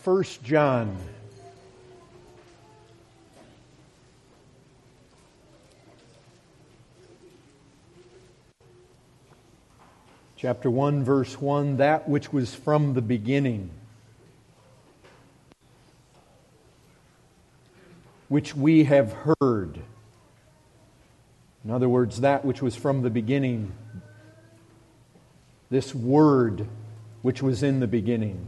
1 John. Chapter 1, verse 1, that which was from the beginning, which we have heard. In other words, that which was from the beginning, this Word which was in the beginning.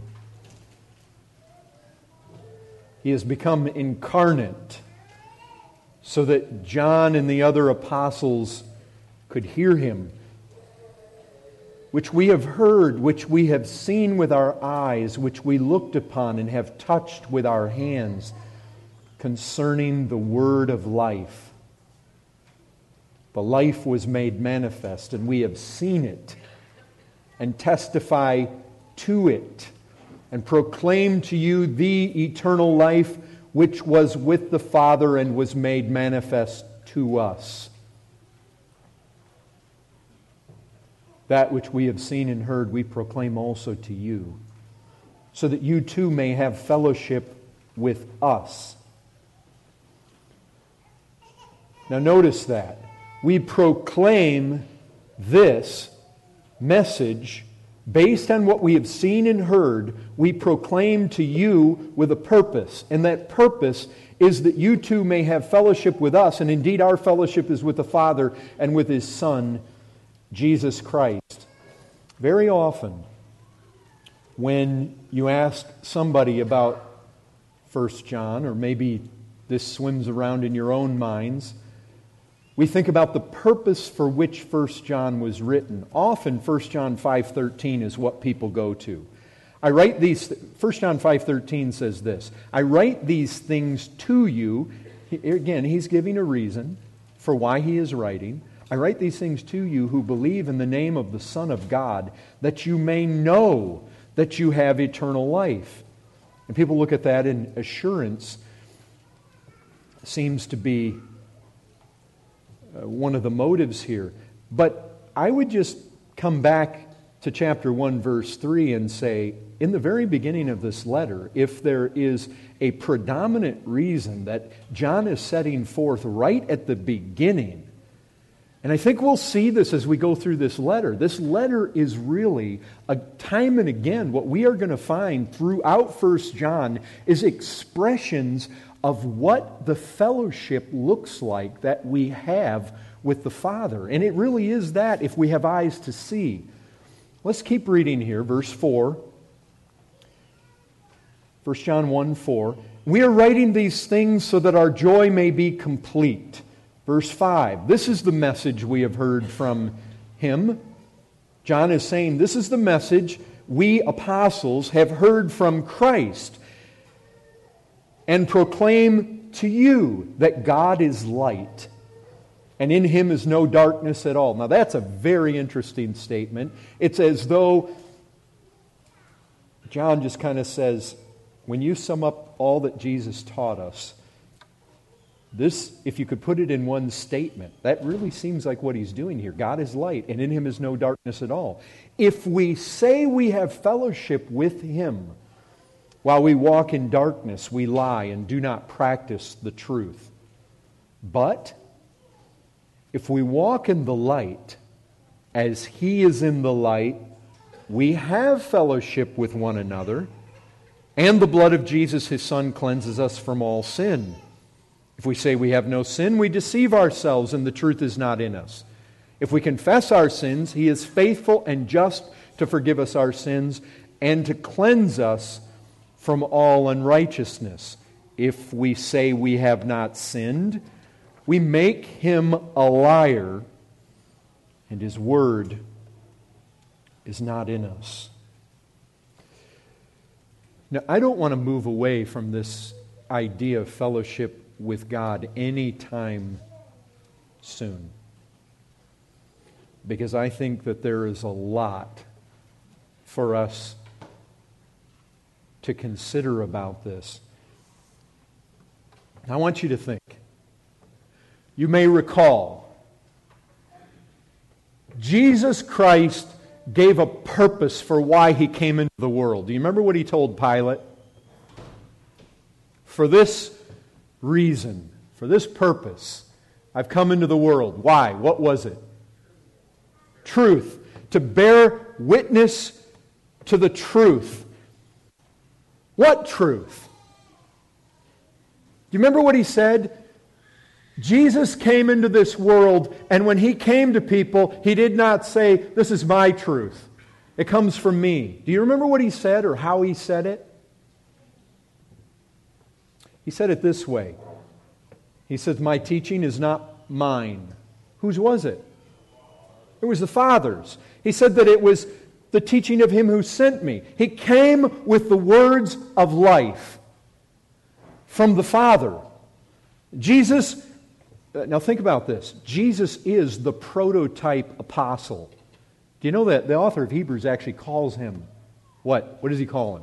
He has become incarnate so that John and the other apostles could hear Him, which we have heard, which we have seen with our eyes, which we looked upon and have touched with our hands, concerning the Word of life. The life was made manifest, and we have seen it, and testify to it, and proclaim to you the eternal life which was with the Father and was made manifest to us. That which we have seen and heard we proclaim also to you, so that you too may have fellowship with us. Now notice that. We proclaim this message based on what we have seen and heard. We proclaim to you with a purpose, and that purpose is that you too may have fellowship with us, and indeed our fellowship is with the Father and with His Son, Jesus Christ. Very often, when you ask somebody about 1 John, or maybe this swims around in your own minds, we think about the purpose for which 1 John was written. Often 1 John 5:13 is what people go to. 1 John 5:13 says this, I write these things to you. Again, he's giving a reason for why he is writing. I write these things to you who believe in the name of the Son of God, that you may know that you have eternal life. And people look at that, and assurance seems to be one of the motives here. But I would just come back to chapter 1, verse 3 and say, in the very beginning of this letter, if there is a predominant reason that John is setting forth right at the beginning, and I think we'll see this as we go through this letter. This letter is really, time and again, what we are going to find throughout 1 John is expressions of what the fellowship looks like that we have with the Father. And it really is that, if we have eyes to see. Let's keep reading here, verse 4. 1 John 1:4. We are writing these things so that our joy may be complete. Verse 5. This is the message we have heard from Him. John is saying, this is the message we apostles have heard from Christ, and proclaim to you that God is light, and in Him is no darkness at all. Now that's a very interesting statement. It's as though John just kind of says, when you sum up all that Jesus taught us, this, if you could put it in one statement, that really seems like what he's doing here. God is light, and in Him is no darkness at all. If we say we have fellowship with Him, while we walk in darkness, we lie and do not practice the truth. But if we walk in the light, as He is in the light, we have fellowship with one another, and the blood of Jesus, His Son, cleanses us from all sin. If we say we have no sin, we deceive ourselves, and the truth is not in us. If we confess our sins, He is faithful and just to forgive us our sins and to cleanse us from all unrighteousness. If we say we have not sinned, we make Him a liar, and His word is not in us. Now, I don't want to move away from this idea of fellowship with God anytime soon, because I think that there is a lot for us to consider about this. I want you to think. You may recall, Jesus Christ gave a purpose for why He came into the world. Do you remember what He told Pilate? For this reason, for this purpose, I've come into the world. Why? What was it? Truth. To bear witness to the truth. What truth? Do you remember what he said? Jesus came into this world, and when he came to people, he did not say, "This is my truth. It comes from me." Do you remember what he said or how he said it? He said it this way. He says, "My teaching is not mine." Whose was it? It was the Father's. He said that it was the teaching of Him who sent me. He came with the words of life from the Father. Jesus, now think about this. Jesus is the prototype apostle. Do you know that the author of Hebrews actually calls him what? What does he call him?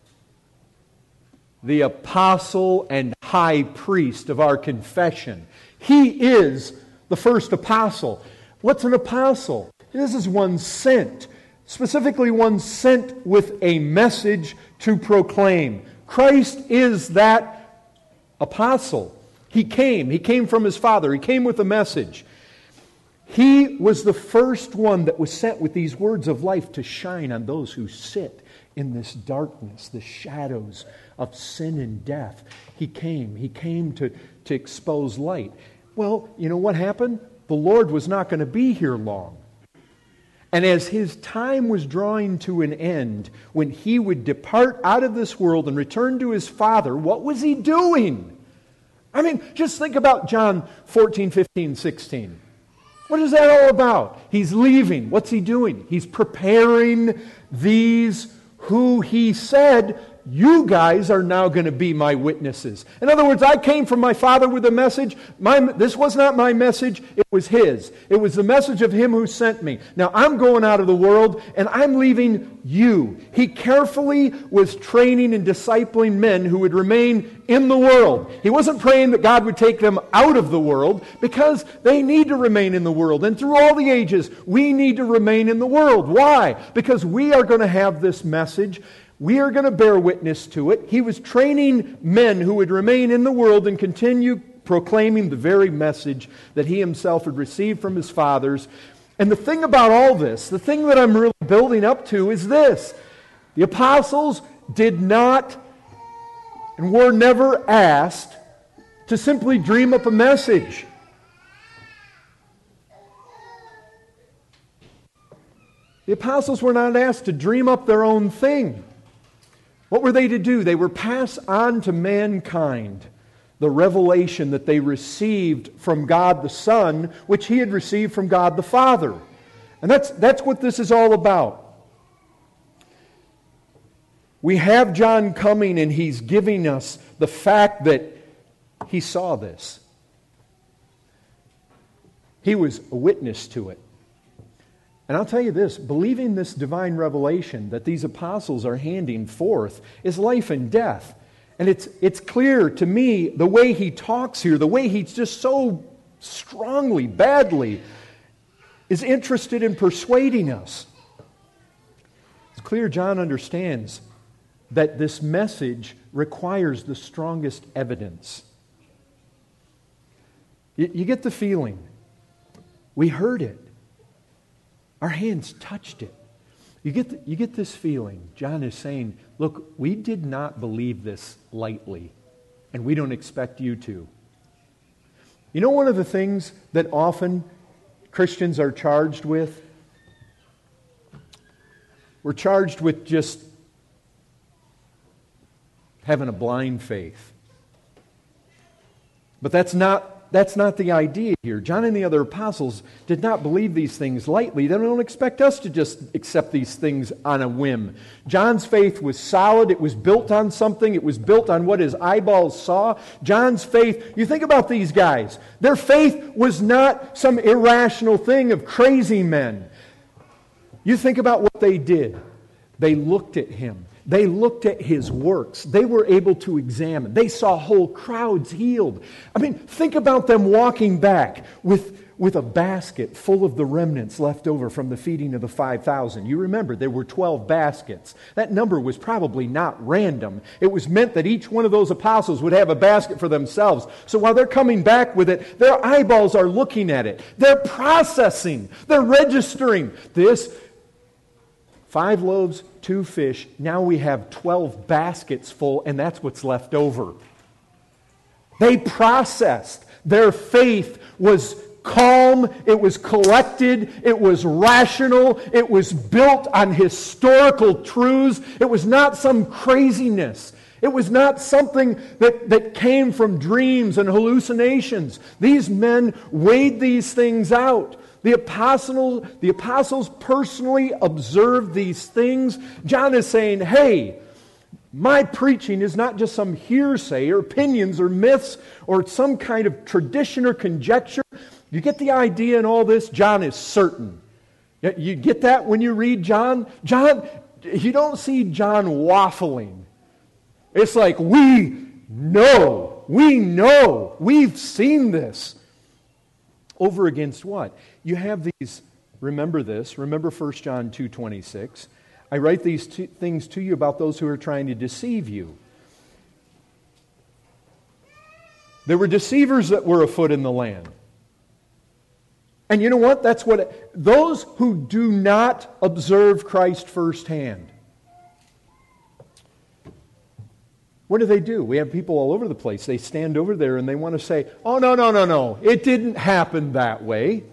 The apostle and high priest of our confession. He is the first apostle. What's an apostle? This is one sent. Specifically one sent with a message to proclaim. Christ is that apostle. He came from His Father. He came with a message. He was the first one that was sent with these words of life to shine on those who sit in this darkness, the shadows of sin and death. He came to expose light. Well, you know what happened? The Lord was not going to be here long. And as His time was drawing to an end, when He would depart out of this world and return to His Father, what was He doing? I mean, just think about John 14, 15, 16. What is that all about? He's leaving. What's He doing? He's preparing these who He said, "You guys are now going to be my witnesses." In other words, I came from my Father with a message. This was not my message. It was His. It was the message of Him who sent me. Now I'm going out of the world and I'm leaving you. He carefully was training and discipling men who would remain in the world. He wasn't praying that God would take them out of the world, because they need to remain in the world. And through all the ages, we need to remain in the world. Why? Because we are going to have this message. We are going to bear witness to it. He was training men who would remain in the world and continue proclaiming the very message that He Himself had received from His fathers. And the thing about all this, the thing that I'm really building up to is this. The apostles did not and were never asked to simply dream up a message. The apostles were not asked to dream up their own thing. What were they to do? They were pass on to mankind the revelation that they received from God the Son, which He had received from God the Father. And that's what this is all about. We have John coming, and he's giving us the fact that he saw this. He was a witness to it. And I'll tell you this, believing this divine revelation that these apostles are handing forth is life and death. And it's clear to me, the way he talks here, the way he's just so strongly, badly, is interested in persuading us. It's clear John understands that this message requires the strongest evidence. You get the feeling. We heard it. Our hands touched it. You get this feeling. John is saying, look, we did not believe this lightly, and we don't expect you to. You know one of the things that often Christians are charged with? We're charged with just having a blind faith. But that's not the idea here. John and the other apostles did not believe these things lightly. They don't expect us to just accept these things on a whim. John's faith was solid. It was built on something. It was built on what his eyeballs saw. John's faith, you think about these guys. Their faith was not some irrational thing of crazy men. You think about what they did. They looked at him. They looked at His works. They were able to examine. They saw whole crowds healed. I mean, think about them walking back with with a basket full of the remnants left over from the feeding of the 5,000. You remember, there were 12 baskets. That number was probably not random. It was meant that each one of those apostles would have a basket for themselves. So while they're coming back with it, their eyeballs are looking at it. They're processing. They're registering. This 5 loaves, 2 fish. Now we have 12 baskets full, and that's what's left over. They processed. Their faith was calm, it was collected, it was rational, it was built on historical truths. It was not some craziness. It was not something that came from dreams and hallucinations. These men weighed these things out. The apostles personally observed these things. John is saying, hey, my preaching is not just some hearsay or opinions or myths or some kind of tradition or conjecture. You get the idea in all this? John is certain. You get that when you read John? John, you don't see John waffling. It's like, we know, we've seen this. Over against what? You have these, remember this, remember 1 John 2:26. I write these things to you about those who are trying to deceive you. There were deceivers that were afoot in the land. And you know what? That's what those who do not observe Christ firsthand. What do? We have people all over the place. They stand over there and they want to say, oh, no. It didn't happen that way.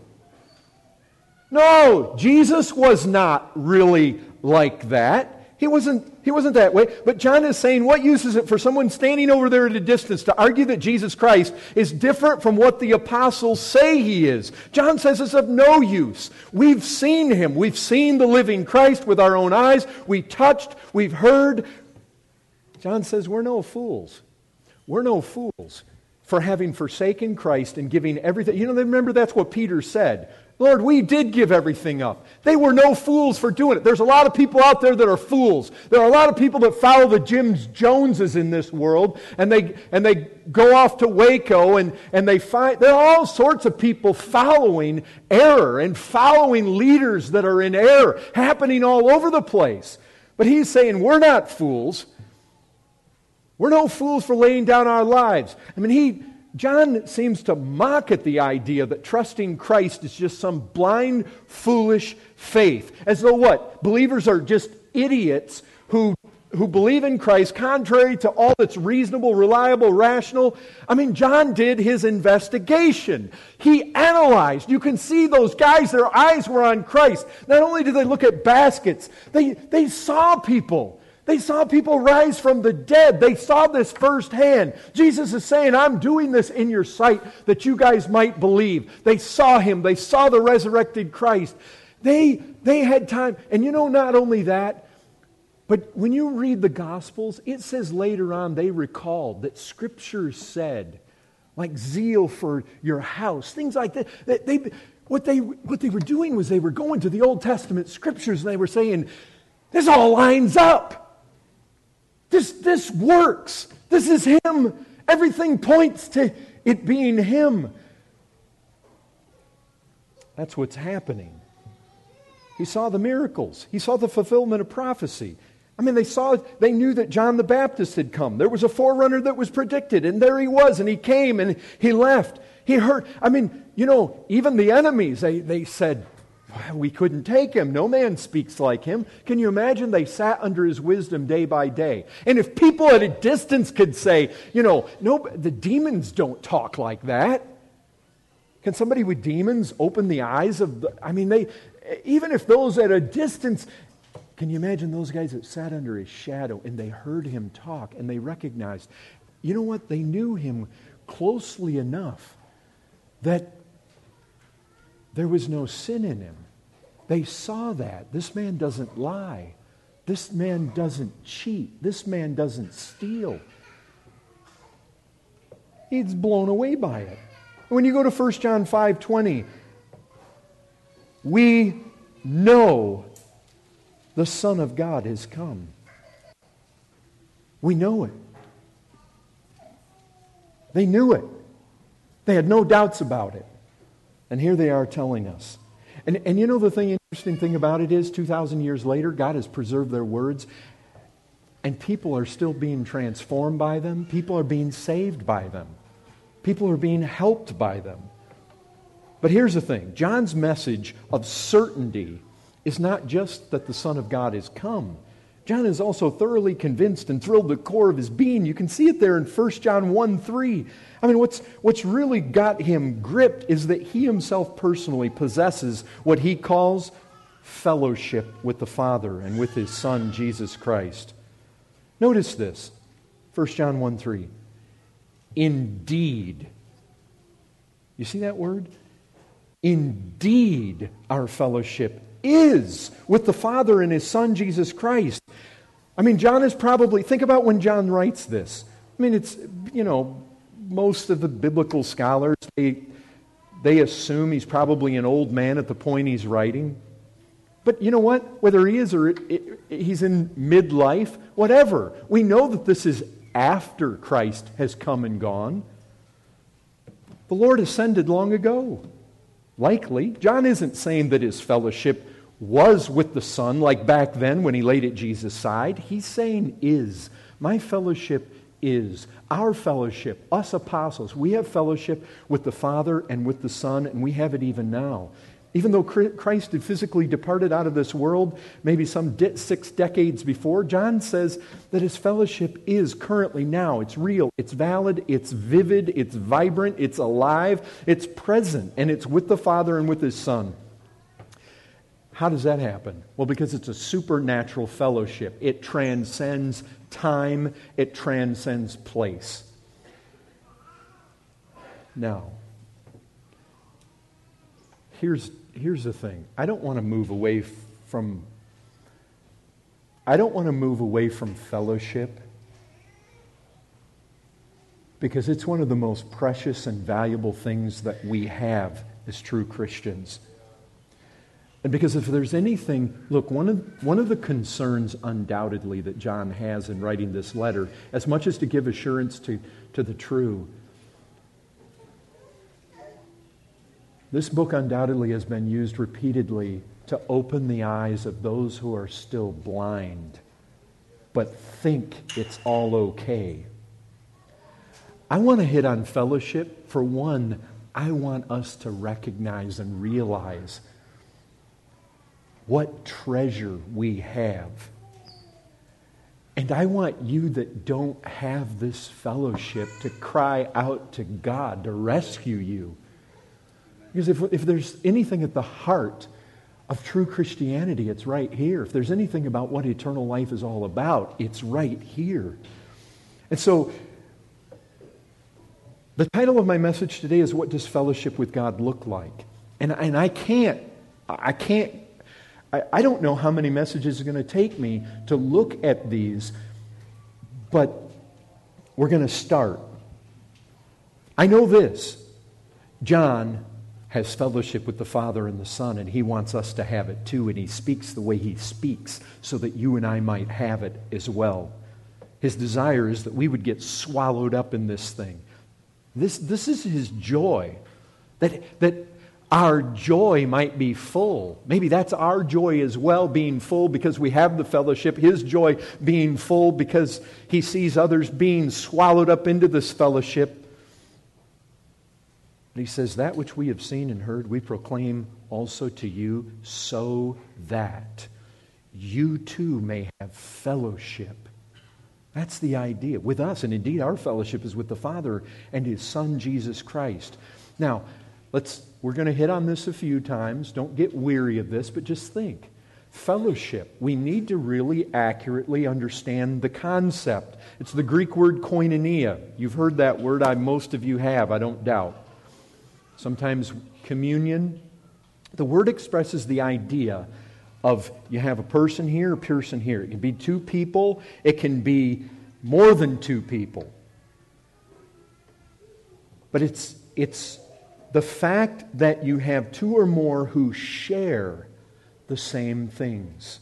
No, Jesus was not really like that. He wasn't that way. But John is saying, what use is it for someone standing over there at a distance to argue that Jesus Christ is different from what the apostles say He is? John says it's of no use. We've seen Him. We've seen the living Christ with our own eyes. We touched. We've heard. John says we're no fools. We're no fools for having forsaken Christ and giving everything. You know, remember that's what Peter said. Lord, we did give everything up. They were no fools for doing it. There's a lot of people out there that are fools. There are a lot of people that follow the Jim Joneses in this world, and they go off to Waco, and they find there are all sorts of people following error and following leaders that are in error, happening all over the place. But he's saying we're not fools. We're no fools for laying down our lives. I mean, John seems to mock at the idea that trusting Christ is just some blind, foolish faith. As though what? Believers are just idiots who believe in Christ contrary to all that's reasonable, reliable, rational. I mean, John did his investigation. He analyzed. You can see those guys, their eyes were on Christ. Not only did they look at baskets, they saw people. They saw people rise from the dead. They saw this firsthand. Jesus is saying, I'm doing this in your sight that you guys might believe. They saw Him. They saw the resurrected Christ. They had time. And you know, not only that, but when you read the Gospels, it says later on they recalled that Scripture said, like zeal for your house, things like that. What they were doing was they were going to the Old Testament Scriptures and they were saying, this all lines up. This works. This is Him. Everything points to it being Him. That's what's happening. He saw the miracles. He saw the fulfillment of prophecy. I mean, they knew that John the Baptist had come. There was a forerunner that was predicted, and there he was, and he came, and he left. He heard, I mean, you know, even the enemies, they said, we couldn't take him. No man speaks like him. Can you imagine? They sat under his wisdom day by day. And if people at a distance could say, you know, no, the demons don't talk like that. Can somebody with demons open the eyes of even if those at a distance, can you imagine those guys that sat under his shadow and they heard him talk and they recognized, you know what? They knew him closely enough that there was no sin in him. They saw that. This man doesn't lie. This man doesn't cheat. This man doesn't steal. He's blown away by it. When you go to 1 John 5:20, we know the Son of God has come. We know it. They knew it. They had no doubts about it. And here they are telling us. And you know the interesting thing about it is, 2,000 years later, God has preserved their words, and people are still being transformed by them. People are being saved by them. People are being helped by them. But here's the thing. John's message of certainty is not just that the Son of God is come. John is also thoroughly convinced and thrilled to the core of his being. You can see it there in 1 John 1:3. I mean, what's really got him gripped is that he himself personally possesses what he calls fellowship with the Father and with his Son, Jesus Christ. Notice this, 1 John 1:3. Indeed. You see that word? Indeed, our fellowship is with the Father and his Son, Jesus Christ. I mean, John is probably, think about when John writes this. I mean, it's, most of the biblical scholars, they assume he's probably an old man at the point he's writing. But you know what? Whether he is or he's in midlife, whatever. We know that this is after Christ has come and gone. The Lord ascended long ago. Likely. John isn't saying that his fellowship was with the Son like back then when he laid at Jesus' side. He's saying is. My fellowship is. Our fellowship, us apostles, we have fellowship with the Father and with the Son, and we have it even now. Even though Christ had physically departed out of this world, maybe some 6 decades before, John says that his fellowship is currently now. It's real, it's valid, it's vivid, it's vibrant, it's alive, it's present, and it's with the Father and with his Son. How does that happen? Well, because it's a supernatural fellowship. It transcends time, it transcends place. Now, here's the thing. I don't want to move away from fellowship, because it's one of the most precious and valuable things that we have as true Christians. And because if there's anything, look, one of the concerns undoubtedly that John has in writing this letter, as much as to give assurance to the true, this book undoubtedly has been used repeatedly to open the eyes of those who are still blind, but think it's all okay. I want to hit on fellowship. For one, I want us to recognize and realize what treasure we have. And I want you that don't have this fellowship to cry out to God to rescue you. Because if there's anything at the heart of true Christianity, it's right here. If there's anything about what eternal life is all about, it's right here. And so, the title of my message today is, What Does Fellowship with God Look Like? And I don't know how many messages are going to take me to look at these, but we're going to start. I know this. John has fellowship with the Father and the Son, and he wants us to have it too, and he speaks the way he speaks so that you and I might have it as well. His desire is that we would get swallowed up in this thing. This is his joy, that our joy might be full. Maybe that's our joy as well, being full because we have the fellowship. His joy being full because he sees others being swallowed up into this fellowship. And he says, that which we have seen and heard, we proclaim also to you, so that you too may have fellowship. That's the idea with us. And indeed, our fellowship is with the Father and his Son, Jesus Christ. Now, we're going to hit on this a few times. Don't get weary of this, but just think. Fellowship. We need to really accurately understand the concept. It's the Greek word koinonia. You've heard that word. Most of you have, I don't doubt. Sometimes communion. The word expresses the idea of you have a person here, a person here. It can be 2 people. It can be more than 2 people. But it's the fact that you have 2 or more who share the same things.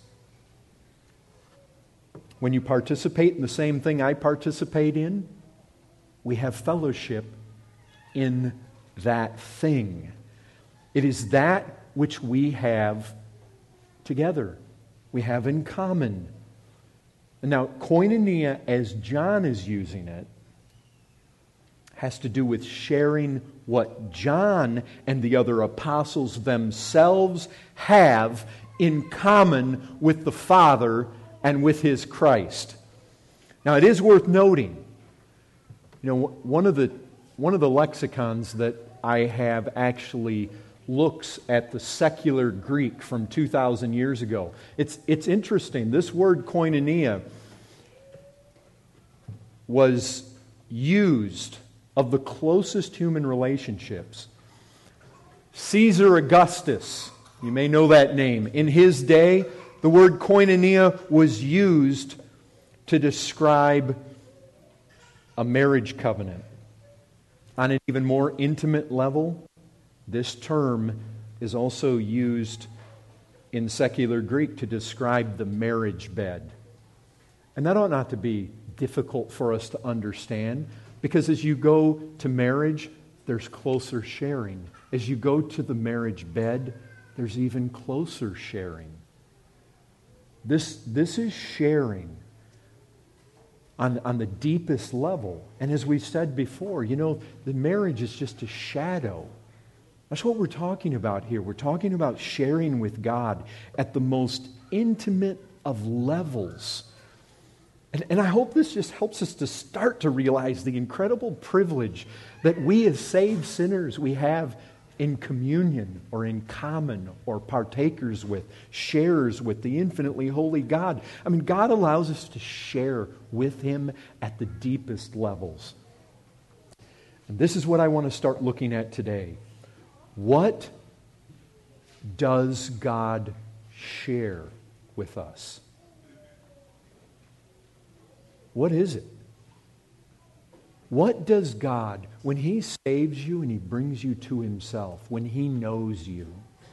When you participate in the same thing I participate in, we have fellowship in that thing. It is that which we have together. We have in common. And now, koinonia, as John is using it, has to do with sharing what John and the other apostles themselves have in common with the Father and with His Christ. Now, it is worth noting, one of the lexicons that I have actually looks at the secular Greek from 2,000 years ago. It's interesting. This word koinonia was used of the closest human relationships. Caesar Augustus, you may know that name. In his day, the word koinonia was used to describe a marriage covenant. On an even more intimate level, this term is also used in secular Greek to describe the marriage bed. And that ought not to be difficult for us to understand, because as you go to marriage, there's closer sharing. As you go to the marriage bed, there's even closer sharing. This is sharing on the deepest level. And as we've said before, the marriage is just a shadow. That's what we're talking about here. We're talking about sharing with God at the most intimate of levels. And I hope this just helps us to start to realize the incredible privilege that we as saved sinners, we have in communion or in common or partakers with, sharers with the infinitely holy God. I mean, God allows us to share with Him at the deepest levels. And this is what I want to start looking at today. What does God share with us? What is it? What does God, when He saves you and He brings you to Himself, when He knows you,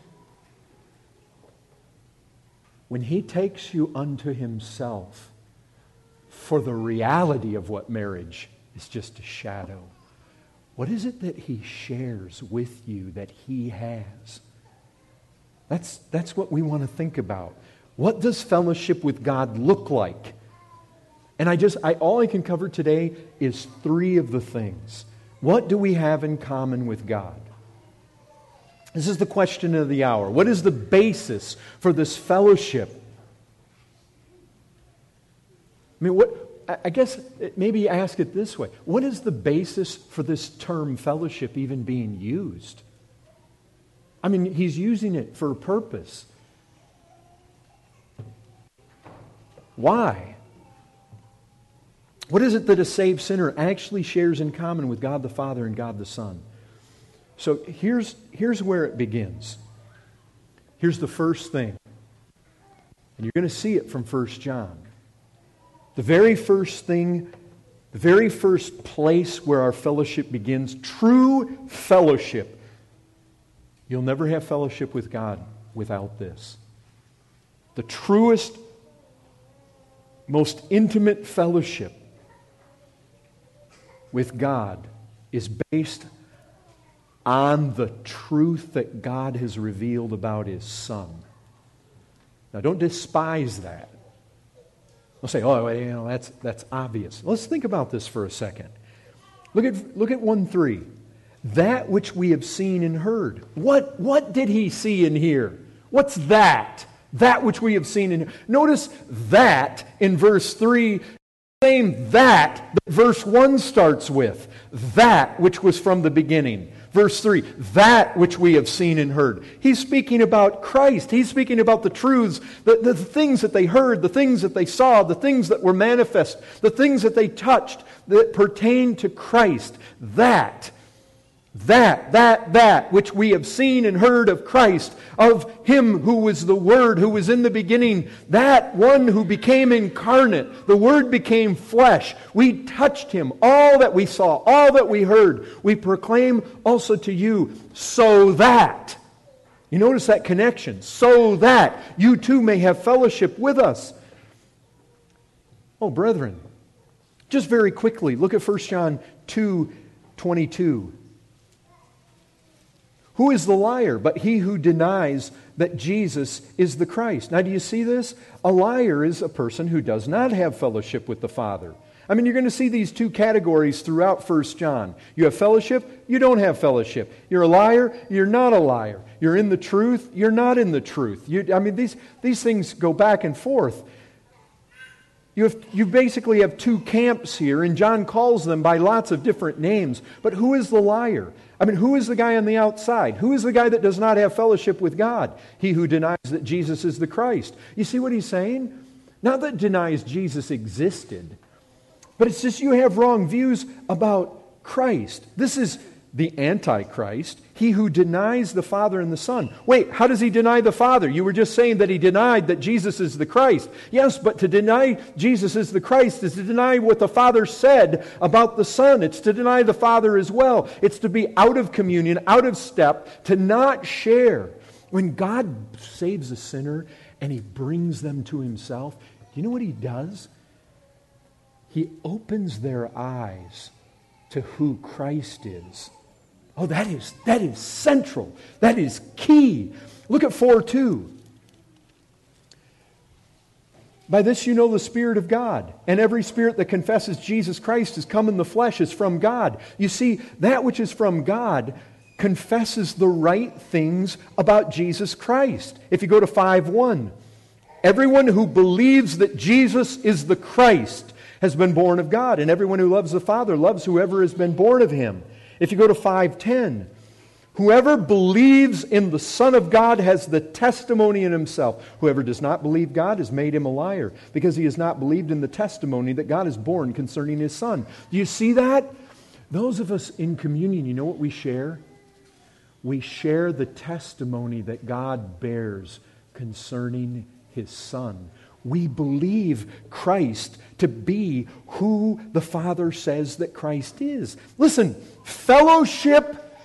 when He takes you unto Himself for the reality of what marriage is just a shadow, what is it that He shares with you that He has? That's what we want to think about. What does fellowship with God look like? And all I can cover today is 3 of the things. What do we have in common with God? This is the question of the hour. What is the basis for this fellowship? I guess maybe ask it this way. What is the basis for this term fellowship even being used? I mean, He's using it for a purpose. Why? What is it that a saved sinner actually shares in common with God the Father and God the Son? So here's where it begins. Here's the first thing. And you're going to see it from 1 John. The very first thing, the very first place where our fellowship begins, true fellowship. You'll never have fellowship with God without this. The truest, most intimate fellowship with God is based on the truth that God has revealed about His Son. Now, don't despise that. We'll say, that's obvious. Let's think about this for a second. Look at 1:3. That which we have seen and heard. What did he see and hear? What's that? That which we have seen and heard. Notice that in verse 3. Same that verse 1 starts with. That which was from the beginning. Verse 3, that which we have seen and heard. He's speaking about Christ. He's speaking about the truths, the things that they heard, the things that they saw, the things that were manifest, the things that they touched that pertain to Christ. That which we have seen and heard of Christ, of Him who was the Word, who was in the beginning, that one who became incarnate. The Word became flesh. We touched Him. All that we saw, all that we heard, we proclaim also to you, so that, you notice that connection, so that you too may have fellowship with us. Oh, brethren, just very quickly, look at 1 John 2:22. Who is the liar but he who denies that Jesus is the Christ? Now, do you see this? A liar is a person who does not have fellowship with the Father. I mean, you're going to see these two categories throughout 1 John. You have fellowship, you don't have fellowship. You're a liar, you're not a liar. You're in the truth, you're not in the truth. These things go back and forth. You basically have two camps here, and John calls them by lots of different names. But who is the liar? I mean, who is the guy on the outside? Who is the guy that does not have fellowship with God? He who denies that Jesus is the Christ. You see what he's saying? Not that denies Jesus existed, but it's just you have wrong views about Christ. This is the Antichrist, he who denies the Father and the Son. Wait, how does he deny the Father? You were just saying that he denied that Jesus is the Christ. Yes, but to deny Jesus is the Christ is to deny what the Father said about the Son. It's to deny the Father as well. It's to be out of communion, out of step, to not share. When God saves a sinner and he brings them to himself, do you know what he does? He opens their eyes to who Christ is. Oh, that is central. That is key. Look at 4:2. By this you know the Spirit of God, and every spirit that confesses Jesus Christ has come in the flesh is from God. You see, that which is from God confesses the right things about Jesus Christ. If you go to 5:1, everyone who believes that Jesus is the Christ has been born of God, and everyone who loves the Father loves whoever has been born of him. If you go to 5:10, whoever believes in the Son of God has the testimony in himself. Whoever does not believe God has made him a liar, because he has not believed in the testimony that God has borne concerning his Son. Do you see that? Those of us in communion, you know what we share? We share the testimony that God bears concerning his Son. We believe Christ to be who the Father says that Christ is. Listen, fellowship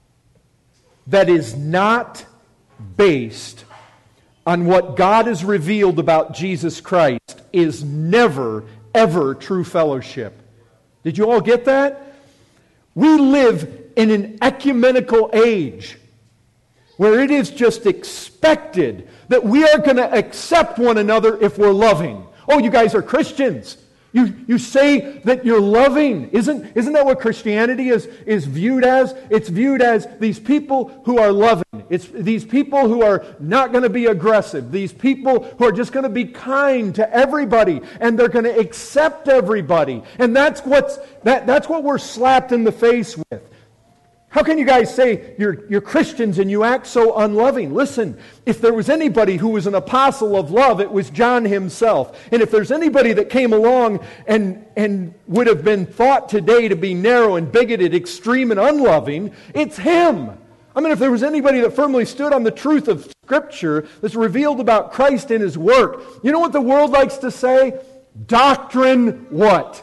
that is not based on what God has revealed about Jesus Christ is never, ever true fellowship. Did you all get that? We live in an ecumenical age where it is just expected that we are going to accept one another if we're loving. Oh, you guys are Christians. You say that you're loving. Isn't that what Christianity is viewed as? It's viewed as these people who are loving. It's these people who are not going to be aggressive. These people who are just going to be kind to everybody, and they're going to accept everybody. And that's what we're slapped in the face with. How can you guys say you're Christians and you act so unloving? Listen, if there was anybody who was an apostle of love, it was John himself. And if there's anybody that came along and would have been thought today to be narrow and bigoted, extreme and unloving, it's him. I mean, if there was anybody that firmly stood on the truth of Scripture that's revealed about Christ in his work, you know what the world likes to say? Doctrine what?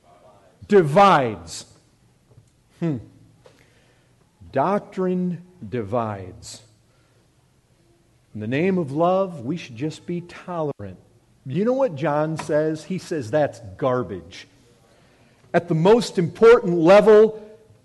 Divides. Doctrine divides. In the name of love, we should just be tolerant. You know what John says? He says that's garbage. At the most important level,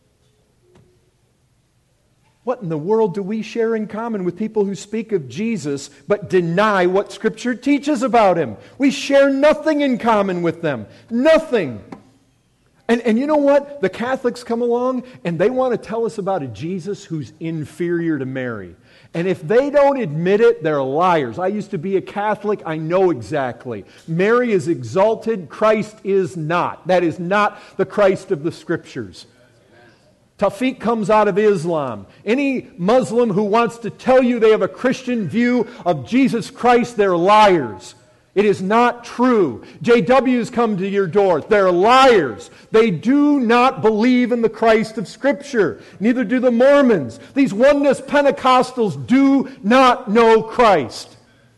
what in the world do we share in common with people who speak of Jesus but deny what Scripture teaches about him? We share nothing in common with them. Nothing. And you know what? The Catholics come along and they want to tell us about a Jesus who's inferior to Mary. And if they don't admit it, they're liars. I used to be a Catholic. I know exactly. Mary is exalted. Christ is not. That is not the Christ of the Scriptures. Tawfiq comes out of Islam. Any Muslim who wants to tell you they have a Christian view of Jesus Christ, they're liars. It is not true. JWs come to your door. They're liars. They do not believe in the Christ of Scripture. Neither do the Mormons. These oneness Pentecostals do not know Christ.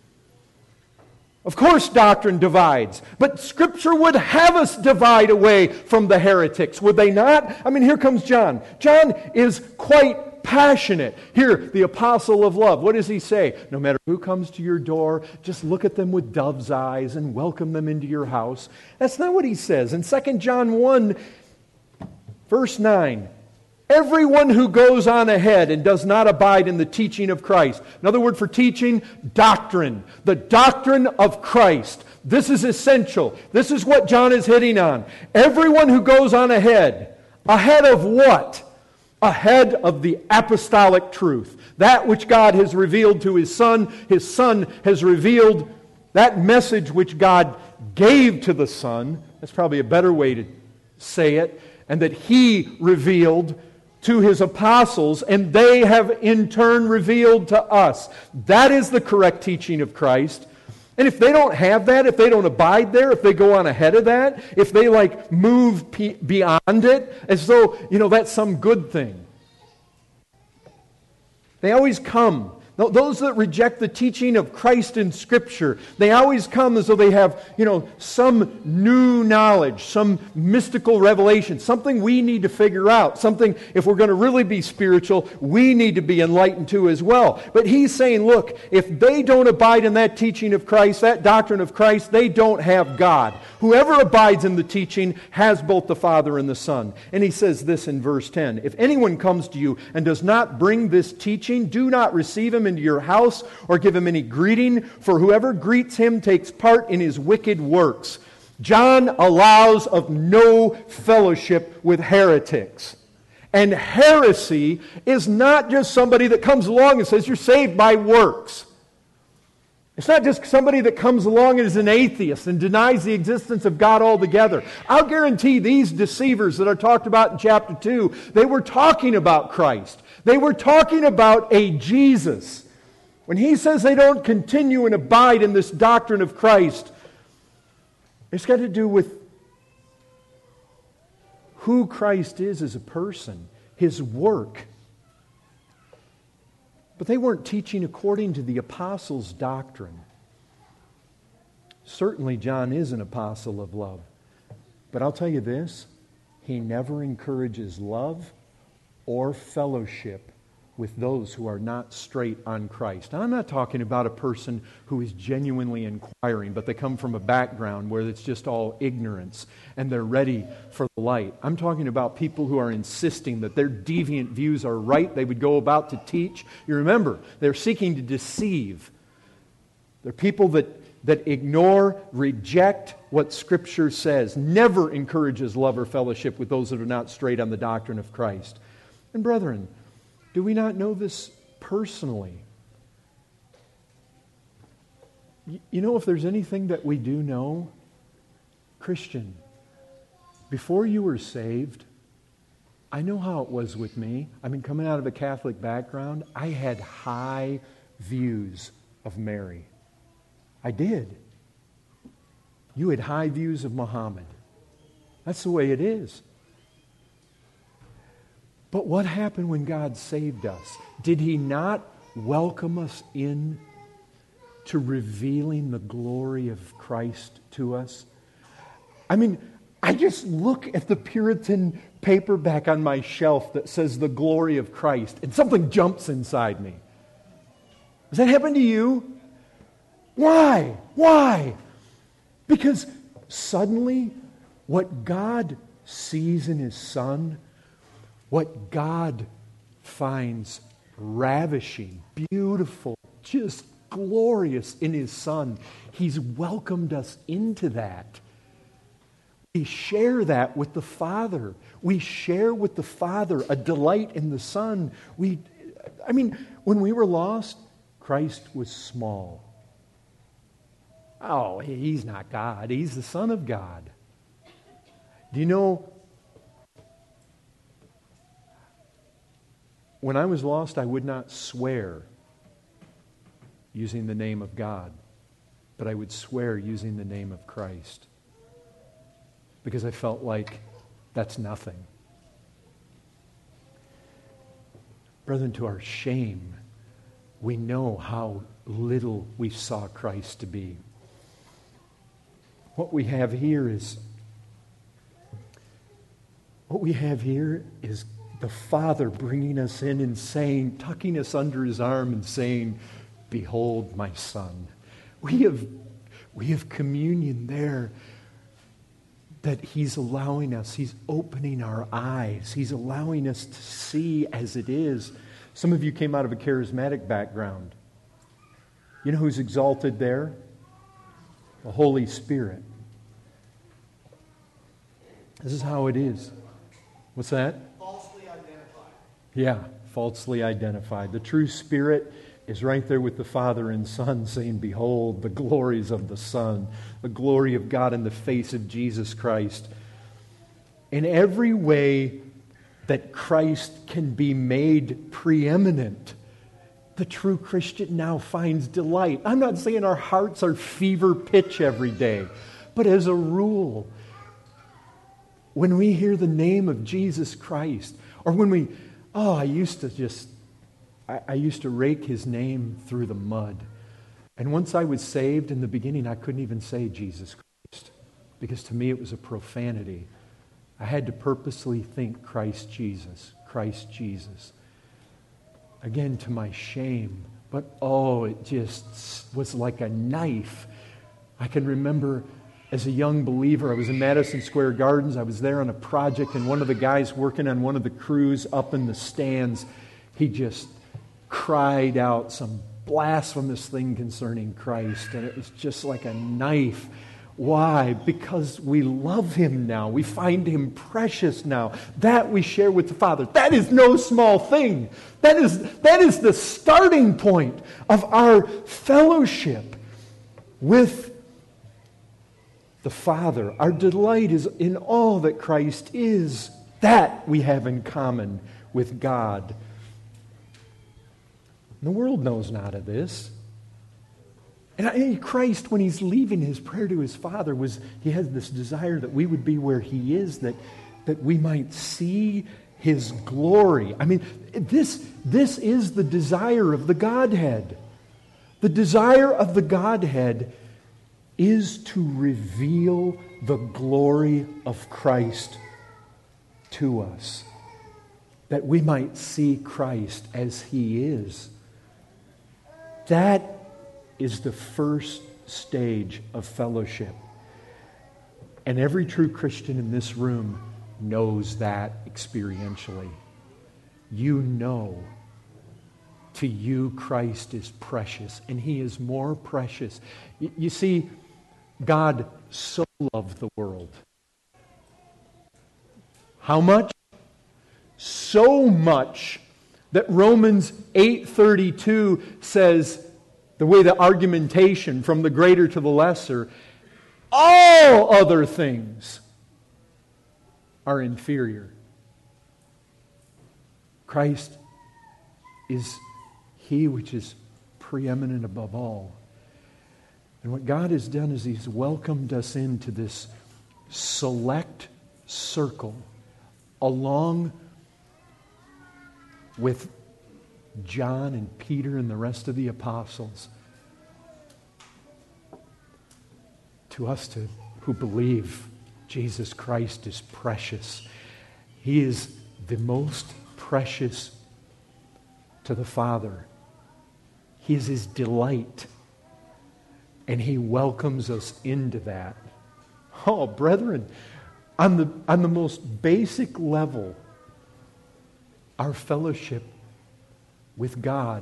Of course, doctrine divides. But Scripture would have us divide away from the heretics, would they not? I mean, here comes John. John is quite passionate. Here, the apostle of love. What does he say? No matter who comes to your door, just look at them with dove's eyes and welcome them into your house. That's not what he says. In 2 John 1, verse 9, Everyone who goes on ahead and does not abide in the teaching of Christ. Another word for teaching, doctrine. The doctrine of Christ. This is essential. This is what John is hitting on. Everyone who goes on ahead. Ahead of what? Ahead of the apostolic truth. That which God has revealed to His Son. His Son has revealed that message which God gave to the Son. That's probably a better way to say it. And that He revealed to His apostles, and they have in turn revealed to us. That is the correct teaching of Christ. And if they don't have that, if they don't abide there, if they go on ahead of that, if they move beyond it, as though, that's some good thing. They always come. Those that reject the teaching of Christ in Scripture, they always come as though they have, some new knowledge, some mystical revelation, something we need to figure out, something, if we're going to really be spiritual, we need to be enlightened to as well. But he's saying, look, if they don't abide in that teaching of Christ, that doctrine of Christ, they don't have God. Whoever abides in the teaching has both the Father and the Son. And he says this in verse 10, if anyone comes to you and does not bring this teaching, do not receive him into your house or give him any greeting, for whoever greets him takes part in his wicked works. John allows of no fellowship with heretics. And heresy is not just somebody that comes along and says you're saved by works. It's not just somebody that comes along and is an atheist and denies the existence of God altogether. I'll guarantee these deceivers that are talked about in chapter 2, they were talking about Christ. They were talking about a Jesus. When he says they don't continue and abide in this doctrine of Christ, it's got to do with who Christ is as a person, His work. But they weren't teaching according to the apostles' doctrine. Certainly John is an apostle of love. But I'll tell you this, he never encourages love or fellowship with those who are not straight on Christ. Now, I'm not talking about a person who is genuinely inquiring, but they come from a background where it's just all ignorance and they're ready for the light. I'm talking about people who are insisting that their deviant views are right. They would go about to teach. You remember, they're seeking to deceive. They're people that ignore, reject what Scripture says, never encourages love or fellowship with those that are not straight on the doctrine of Christ. And brethren, do we not know this personally? If there's anything that we do know, Christian, before you were saved, I know how it was with me. Coming out of a Catholic background, I had high views of Mary. I did. You had high views of Muhammad. That's the way it is. But what happened when God saved us? Did He not welcome us in to revealing the glory of Christ to us? I just look at the Puritan paperback on my shelf that says the glory of Christ, and something jumps inside me. Does that happen to you? Why? Why? Because suddenly, what God sees in His Son, what God finds ravishing, beautiful, just glorious in His Son, He's welcomed us into that. We share that with the Father. We share with the Father a delight in the Son. When we were lost, Christ was small. Oh, He's not God. He's the Son of God. Do you know, when I was lost, I would not swear using the name of God, but I would swear using the name of Christ, because I felt like that's nothing. Brethren, to our shame, we know how little we saw Christ to be. What we have here is the Father bringing us in and saying, tucking us under His arm and saying, "Behold my Son." We have communion there. that He's allowing us, He's opening our eyes, He's allowing us to see as it is. Some of you came out of a charismatic background. You know who's exalted there? The Holy Spirit. This is how it is. What's that? Falsely identified. Yeah, falsely identified. The true Spirit is right there with the Father and Son, saying, behold, the glories of the Son, the glory of God in the face of Jesus Christ. In every way that Christ can be made preeminent, the true Christian now finds delight. I'm not saying our hearts are fever pitch every day, but as a rule, when we hear the name of Jesus Christ, or when I used to rake His name through the mud. And once I was saved, in the beginning, I couldn't even say Jesus Christ, because to me it was a profanity. I had to purposely think Christ Jesus, Christ Jesus. Again, to my shame. But it just was like a knife. I can remember as a young believer, I was in Madison Square Gardens. I was there on a project, and one of the guys working on one of the crews up in the stands, he just cried out some blasphemous thing concerning Christ, and it was just like a knife. Why? Because we love Him now. We find Him precious now. That we share with the Father. That is no small thing. That is the starting point of our fellowship with the Father. Our delight is in all that Christ is. That we have in common with God. The world knows not of this. And Christ, when He's leaving His prayer to His Father, He has this desire that we would be where He is, that we might see His glory. I mean, this is the desire of the Godhead. The desire of the Godhead is to reveal the glory of Christ to us, that we might see Christ as He is. That is the first stage of fellowship. And every true Christian in this room knows that experientially. You know, to you Christ is precious, and He is more precious. You see, God so loved the world. How much? So much that Romans 8:32 says, the way the argumentation from the greater to the lesser, all other things are inferior. Christ is He which is preeminent above all. And what God has done is He's welcomed us into this select circle along with John and Peter and the rest of the apostles. To us who believe Jesus Christ is precious. He is the most precious to the Father. He is His delight. And He welcomes us into that. Oh, brethren, on the most basic level, our fellowship with God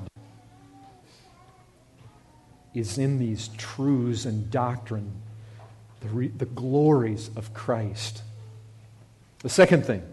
is in these truths and doctrine, the glories of Christ. The second thing,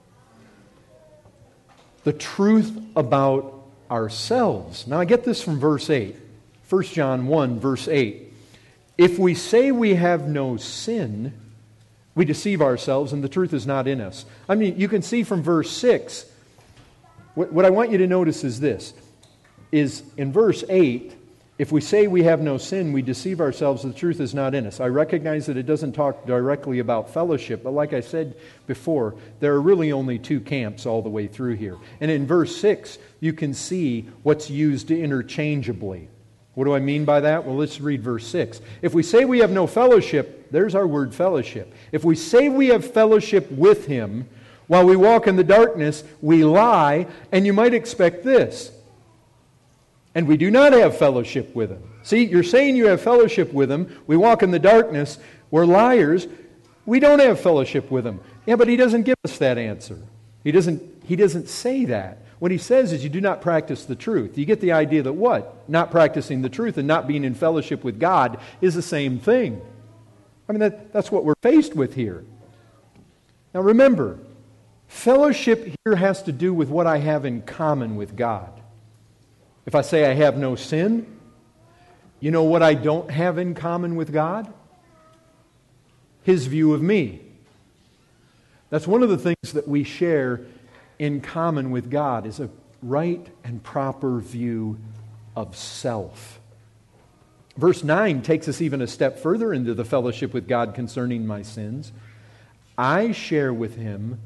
the truth about ourselves. Now I get this from verse 8. 1 John 1, verse 8. If we say we have no sin, we deceive ourselves and the truth is not in us. I mean, you can see from verse 6, what I want you to notice is this, is in verse 8, if we say we have no sin, we deceive ourselves, the truth is not in us. I recognize that it doesn't talk directly about fellowship, but like I said before, there are really only two camps all the way through here. And in verse 6, you can see what's used interchangeably. What do I mean by that? Well, let's read verse 6. If we say we have no fellowship, there's our word fellowship. If we say we have fellowship with Him, while we walk in the darkness, we lie, and you might expect this. And we do not have fellowship with Him. See, you're saying you have fellowship with Him. We walk in the darkness. We're liars. We don't have fellowship with Him. Yeah, but He doesn't give us that answer. He doesn't say that. What He says is you do not practice the truth. You get the idea that what? Not practicing the truth and not being in fellowship with God is the same thing. I mean, that's what we're faced with here. Now remember, fellowship here has to do with what I have in common with God. If I say I have no sin, you know what I don't have in common with God? His view of me. That's one of the things that we share in common with God, is a right and proper view of self. Verse 9 takes us even a step further into the fellowship with God concerning my sins. I share with Him,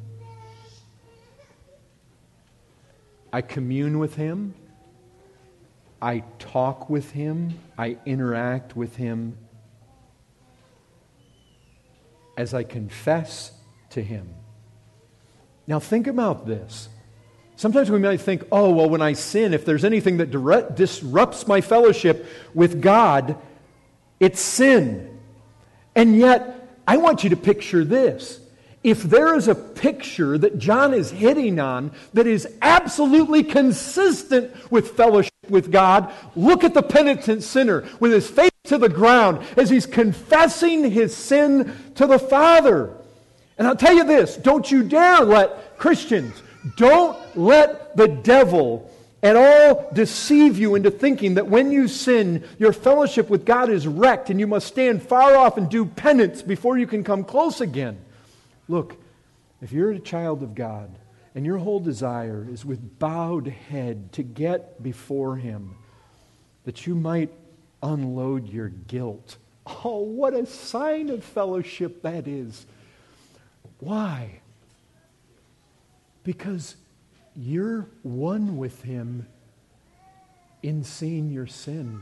I commune with Him, I talk with Him, I interact with Him as I confess to Him. Now think about this. Sometimes we might think, oh, well, when I sin, if there's anything that disrupts my fellowship with God, it's sin. And yet, I want you to picture this. If there is a picture that John is hitting on that is absolutely consistent with fellowship with God, look at the penitent sinner with his face to the ground as he's confessing his sin to the Father. And I'll tell you this, don't you dare let Christians, don't let the devil at all deceive you into thinking that when you sin, your fellowship with God is wrecked and you must stand far off and do penance before you can come close again. Look, if you're a child of God and your whole desire is with bowed head to get before Him, that you might unload your guilt. Oh, what a sign of fellowship that is. Why? Because you're one with Him in seeing your sin.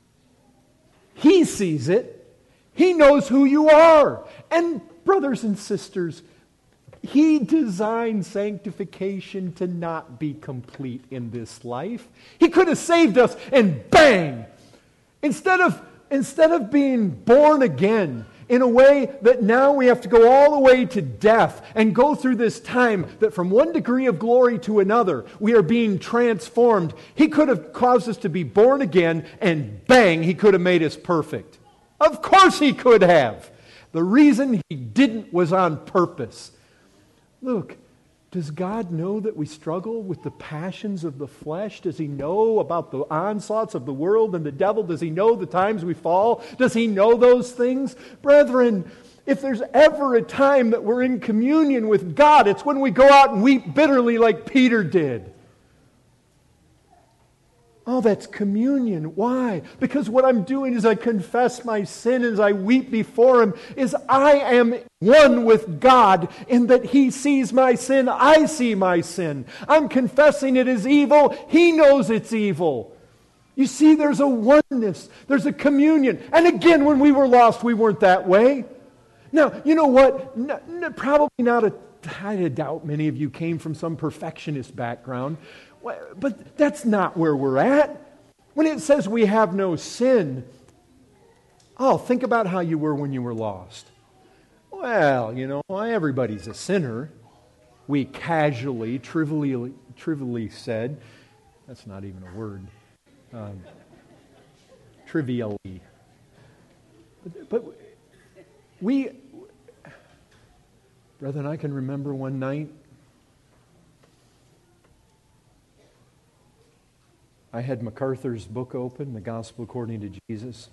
He sees it. He knows who you are. And brothers and sisters, He designed sanctification to not be complete in this life. He could have saved us and bang! Instead of being born again in a way that now we have to go all the way to death and go through this time that from one degree of glory to another, we are being transformed. He could have caused us to be born again and bang, He could have made us perfect. Of course He could have. The reason He didn't was on purpose. Look, does God know that we struggle with the passions of the flesh? Does He know about the onslaughts of the world and the devil? Does He know the times we fall? Does He know those things? Brethren, if there's ever a time that we're in communion with God, it's when we go out and weep bitterly like Peter did. Oh, that's communion. Why? Because what I'm doing is I confess my sin as I weep before Him, is I am one with God in that He sees my sin, I see my sin. I'm confessing it as evil, He knows it's evil. You see, there's a oneness, there's a communion. And again, when we were lost, we weren't that way. Now, you know what? Probably not I doubt many of you came from some perfectionist background. But that's not where we're at. When it says we have no sin, think about how you were when you were lost. Well, everybody's a sinner. We casually, trivially said, that's not even a word, trivially. But brethren, I can remember one night, I had MacArthur's book open, The Gospel According to Jesus.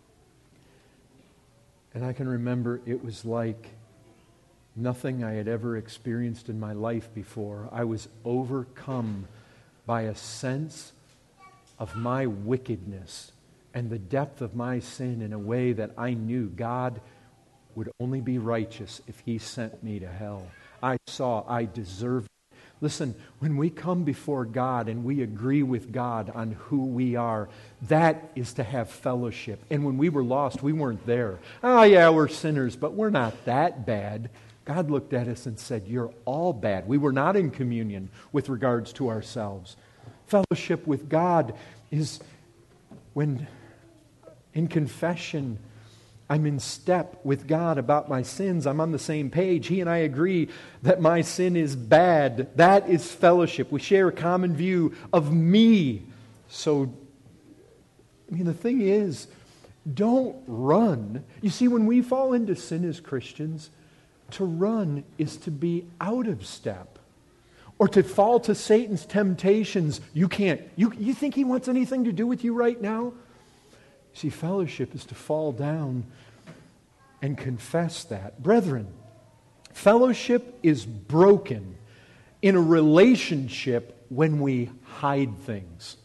And I can remember it was like nothing I had ever experienced in my life before. I was overcome by a sense of my wickedness and the depth of my sin in a way that I knew God would only be righteous if He sent me to hell. I saw I deserved. Listen, when we come before God and we agree with God on who we are, that is to have fellowship. And when we were lost, we weren't there. Oh yeah, we're sinners, but we're not that bad. God looked at us and said, you're all bad. We were not in communion with regards to ourselves. Fellowship with God is when, in confession, I'm in step with God about my sins. I'm on the same page. He and I agree that my sin is bad. That is fellowship. We share a common view of me. So, the thing is, don't run. You see, when we fall into sin as Christians, to run is to be out of step. Or to fall to Satan's temptations. You can't. You think he wants anything to do with you right now? See, fellowship is to fall down and confess that. Brethren, fellowship is broken in a relationship when we hide things.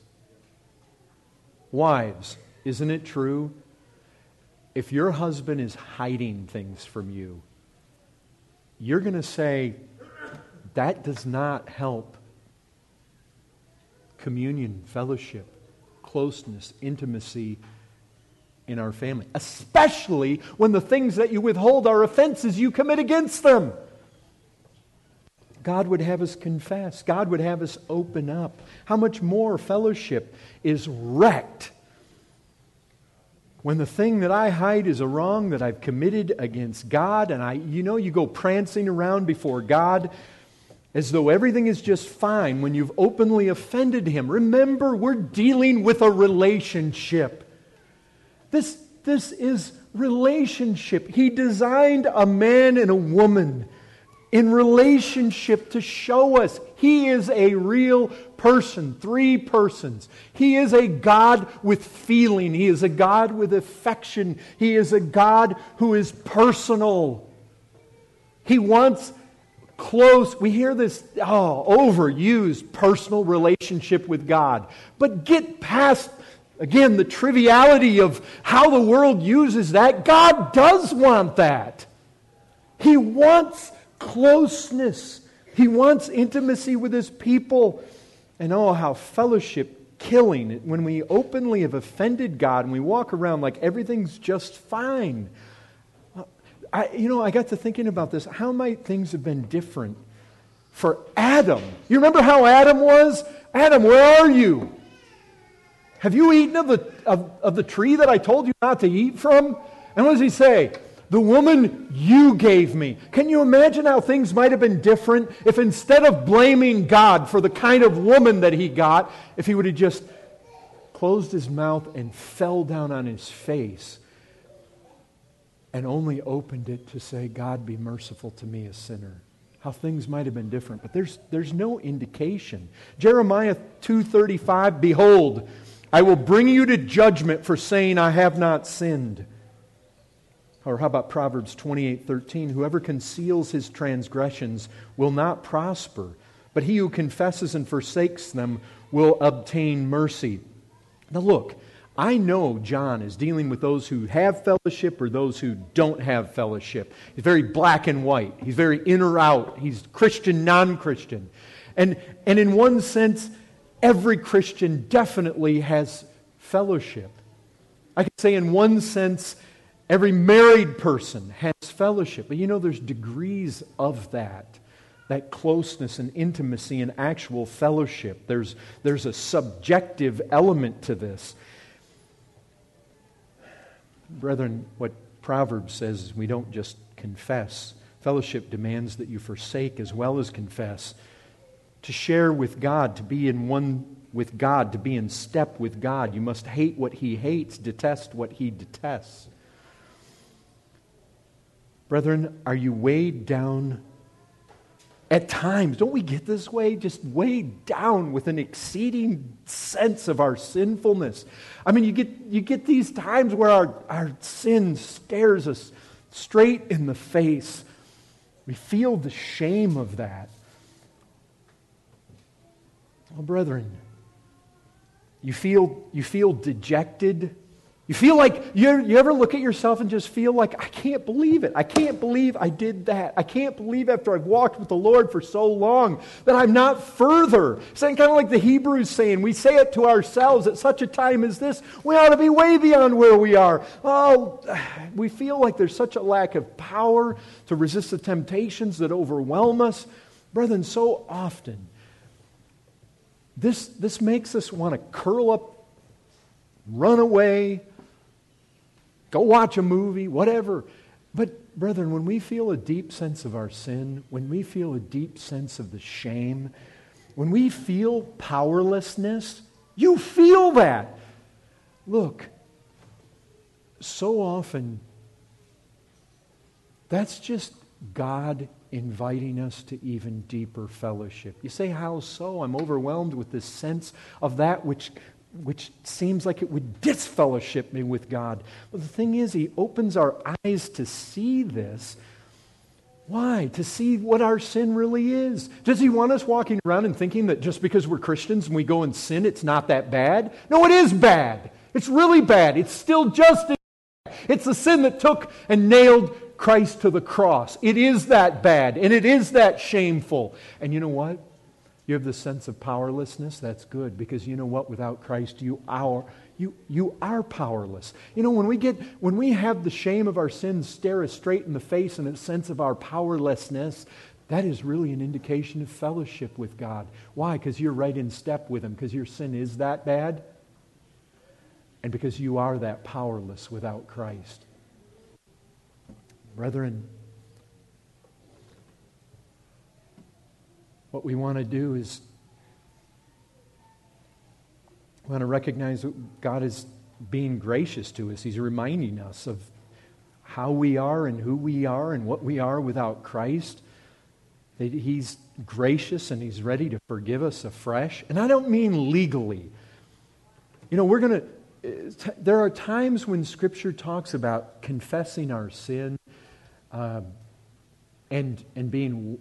Wives, isn't it true? If your husband is hiding things from you, you're going to say, that does not help communion, fellowship, closeness, intimacy in our family, especially when the things that you withhold are offenses you commit against them. God would have us confess. God would have us open up. How much more fellowship is wrecked when the thing that I hide is a wrong that I've committed against God, and you go prancing around before God as though everything is just fine when you've openly offended Him. Remember, we're dealing with a relationship. This is relationship. He designed a man and a woman in relationship to show us He is a real person, 3 persons. He is a God with feeling. He is a God with affection. He is a God who is personal. He wants close, we hear this overused personal relationship with God. But get past, again, the triviality of how the world uses that. God does want that. He wants closeness. He wants intimacy with His people. And how fellowship killing it when we openly have offended God and we walk around like everything's just fine. I got to thinking about this. How might things have been different for Adam? You remember how Adam was? Adam, where are you? Have you eaten of the tree that I told you not to eat from? And what does he say? The woman you gave me. Can you imagine how things might have been different if instead of blaming God for the kind of woman that he got, if he would have just closed his mouth and fell down on his face and only opened it to say, God, be merciful to me, a sinner. How things might have been different. But there's no indication. Jeremiah 2:35, behold, I will bring you to judgment for saying I have not sinned. Or how about Proverbs 28:13, whoever conceals his transgressions will not prosper, but he who confesses and forsakes them will obtain mercy. Now look, I know John is dealing with those who have fellowship or those who don't have fellowship. He's very black and white. He's very in or out. He's Christian, non-Christian. And in one sense, every Christian definitely has fellowship. I could say in one sense, every married person has fellowship. But there's degrees of that closeness and intimacy and actual fellowship. There's a subjective element to this. Brethren, what Proverbs says is we don't just confess. Fellowship demands that you forsake as well as confess. To share with God, to be in one with God, to be in step with God, you must hate what He hates, detest what He detests. Brethren, are you weighed down? At times, don't we get this way? Just weighed down with an exceeding sense of our sinfulness. You get these times where our sin stares us straight in the face. We feel the shame of that. Well, brethren, you feel dejected. You feel like, you ever look at yourself and just feel like, I can't believe it. I can't believe I did that. I can't believe after I've walked with the Lord for so long that I'm not further. Saying kind of like the Hebrews saying, we say it to ourselves at such a time as this, we ought to be way beyond where we are. Oh, we feel like there's such a lack of power to resist the temptations that overwhelm us. Brethren, so often, this makes us want to curl up, run away, go watch a movie, whatever. But, brethren, when we feel a deep sense of our sin, when we feel a deep sense of the shame, when we feel powerlessness, you feel that. Look, so often, that's just God inviting us to even deeper fellowship. You say, how so? I'm overwhelmed with this sense of that which seems like it would disfellowship me with God. But the thing is, He opens our eyes to see this. Why? To see what our sin really is. Does He want us walking around and thinking that just because we're Christians and we go and sin, it's not that bad? No, it is bad. It's really bad. It's still just as bad. It's the sin that took and nailed Christ to the cross. It is that bad, and it is that shameful. And you know what? You have the sense of powerlessness. That's good, because you know what? Without Christ, you are powerless. You know, when we have the shame of our sins stare us straight in the face and a sense of our powerlessness, that is really an indication of fellowship with God. Why? Because you're right in step with Him, because your sin is that bad, and because you are that powerless without Christ. Brethren, what we want to do is we want to recognize that God is being gracious to us. He's reminding us of how we are and who we are and what we are without Christ. That He's gracious and He's ready to forgive us afresh. And I don't mean legally. You know, there are times when Scripture talks about confessing our sin and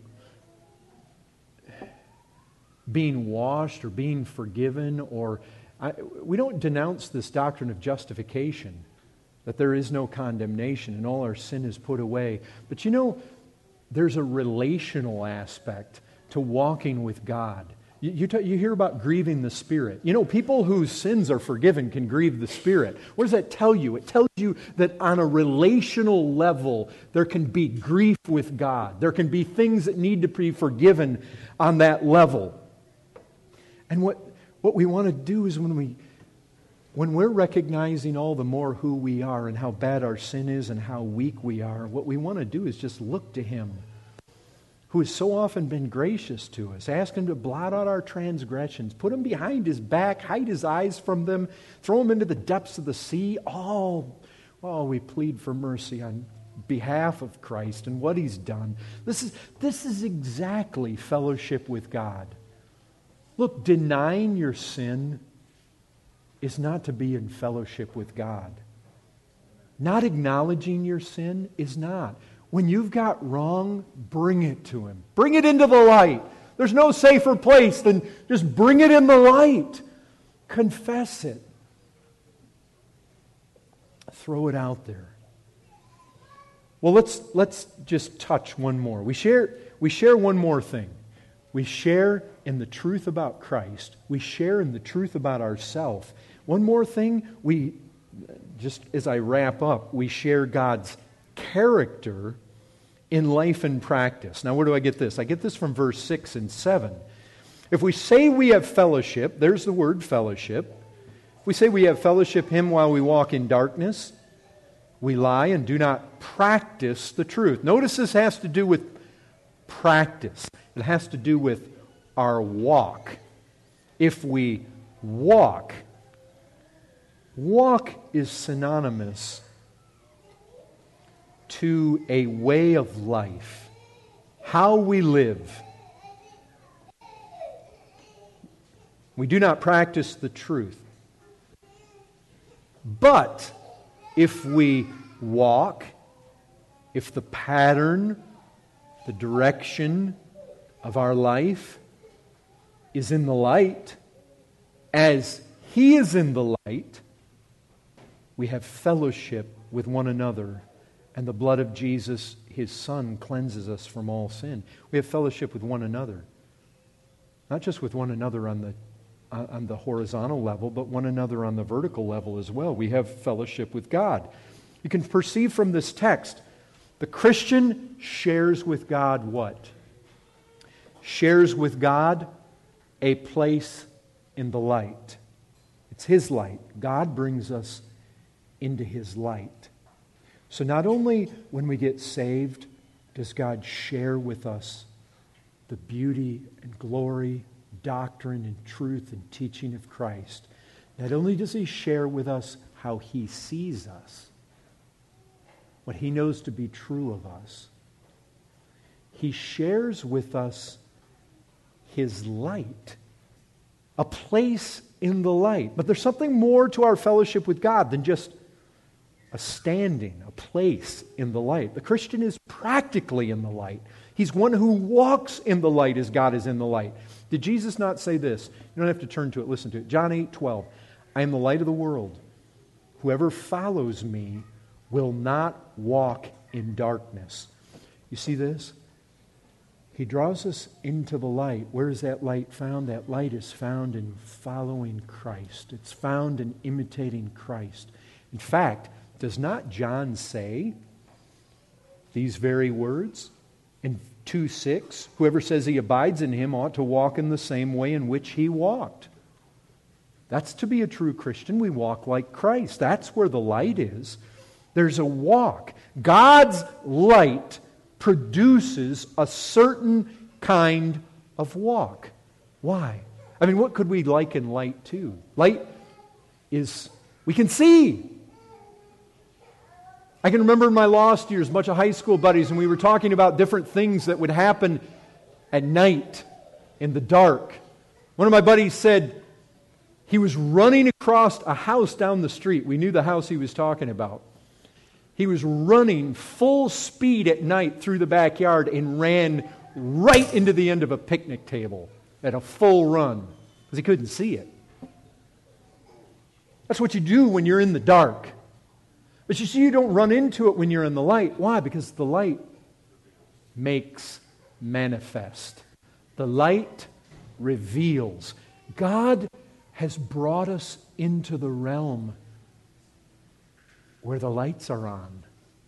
being washed or being forgiven, we don't denounce this doctrine of justification, that there is no condemnation and all our sin is put away. But you know, there's a relational aspect to walking with God. You hear about grieving the Spirit. You know, people whose sins are forgiven can grieve the Spirit. What does that tell you? It tells you that on a relational level, there can be grief with God. There can be things that need to be forgiven on that level. And what we want to do is when we're recognizing all the more who we are and how bad our sin is and how weak we are, what we want to do is just look to Him, who has so often been gracious to us. Ask Him to blot out our transgressions, put them behind His back, hide His eyes from them, throw them into the depths of the sea. We plead for mercy on behalf of Christ and what He's done. This is exactly fellowship with God. Look, denying your sin is not to be in fellowship with God. Not acknowledging your sin is not. When you've got wrong, bring it to Him. Bring it into the light. There's no safer place than just bring it in the light. Confess it. Throw it out there. Well, let's just touch one more. We share one more thing. We share in the truth about Christ. We share in the truth about ourselves. One more thing, just as I wrap up, we share God's character in life and practice. Now, where do I get this? I get this from verse 6 and 7. If we say we have fellowship, there's the word fellowship. If we say we have fellowship Him while we walk in darkness, we lie and do not practice the truth. Notice this has to do with practice. It has to do with our walk. If we walk is synonymous to a way of life, how we live. We do not practice the truth. But if we walk, if the pattern, the direction of our life is in the light, as He is in the light, we have fellowship with one another. And the blood of Jesus, His Son, cleanses us from all sin. We have fellowship with one another. Not just with one another on the horizontal level, but one another on the vertical level as well. We have fellowship with God. You can perceive from this text, the Christian shares with God what? Shares with God a place in the light. It's His light. God brings us into His light. So not only when we get saved does God share with us the beauty and glory, doctrine and truth and teaching of Christ, not only does He share with us how He sees us, what He knows to be true of us, He shares with us His light, a place in the light. But there's something more to our fellowship with God than just a standing, a place in the light. The Christian is practically in the light. He's one who walks in the light as God is in the light. Did Jesus not say this? You don't have to turn to it, listen to it. John 8:12. I am the light of the world. Whoever follows me will not walk in darkness. You see this? He draws us into the light. Where is that light found? That light is found in following Christ. It's found in imitating Christ. In fact, does not John say these very words in 2:6? Whoever says he abides in Him ought to walk in the same way in which He walked. That's to be a true Christian. We walk like Christ. That's where the light is. There's a walk. God's light produces a certain kind of walk. Why? I mean, what could we liken light to? Light is, we can see. I can remember in my lost years, a bunch of high school buddies, and we were talking about different things that would happen at night, in the dark. One of my buddies said he was running across a house down the street. We knew the house he was talking about. He was running full speed at night through the backyard and ran right into the end of a picnic table at a full run because he couldn't see it. That's what you do when you're in the dark. But you see, you don't run into it when you're in the light. Why? Because the light makes manifest. The light reveals. God has brought us into the realm where the lights are on.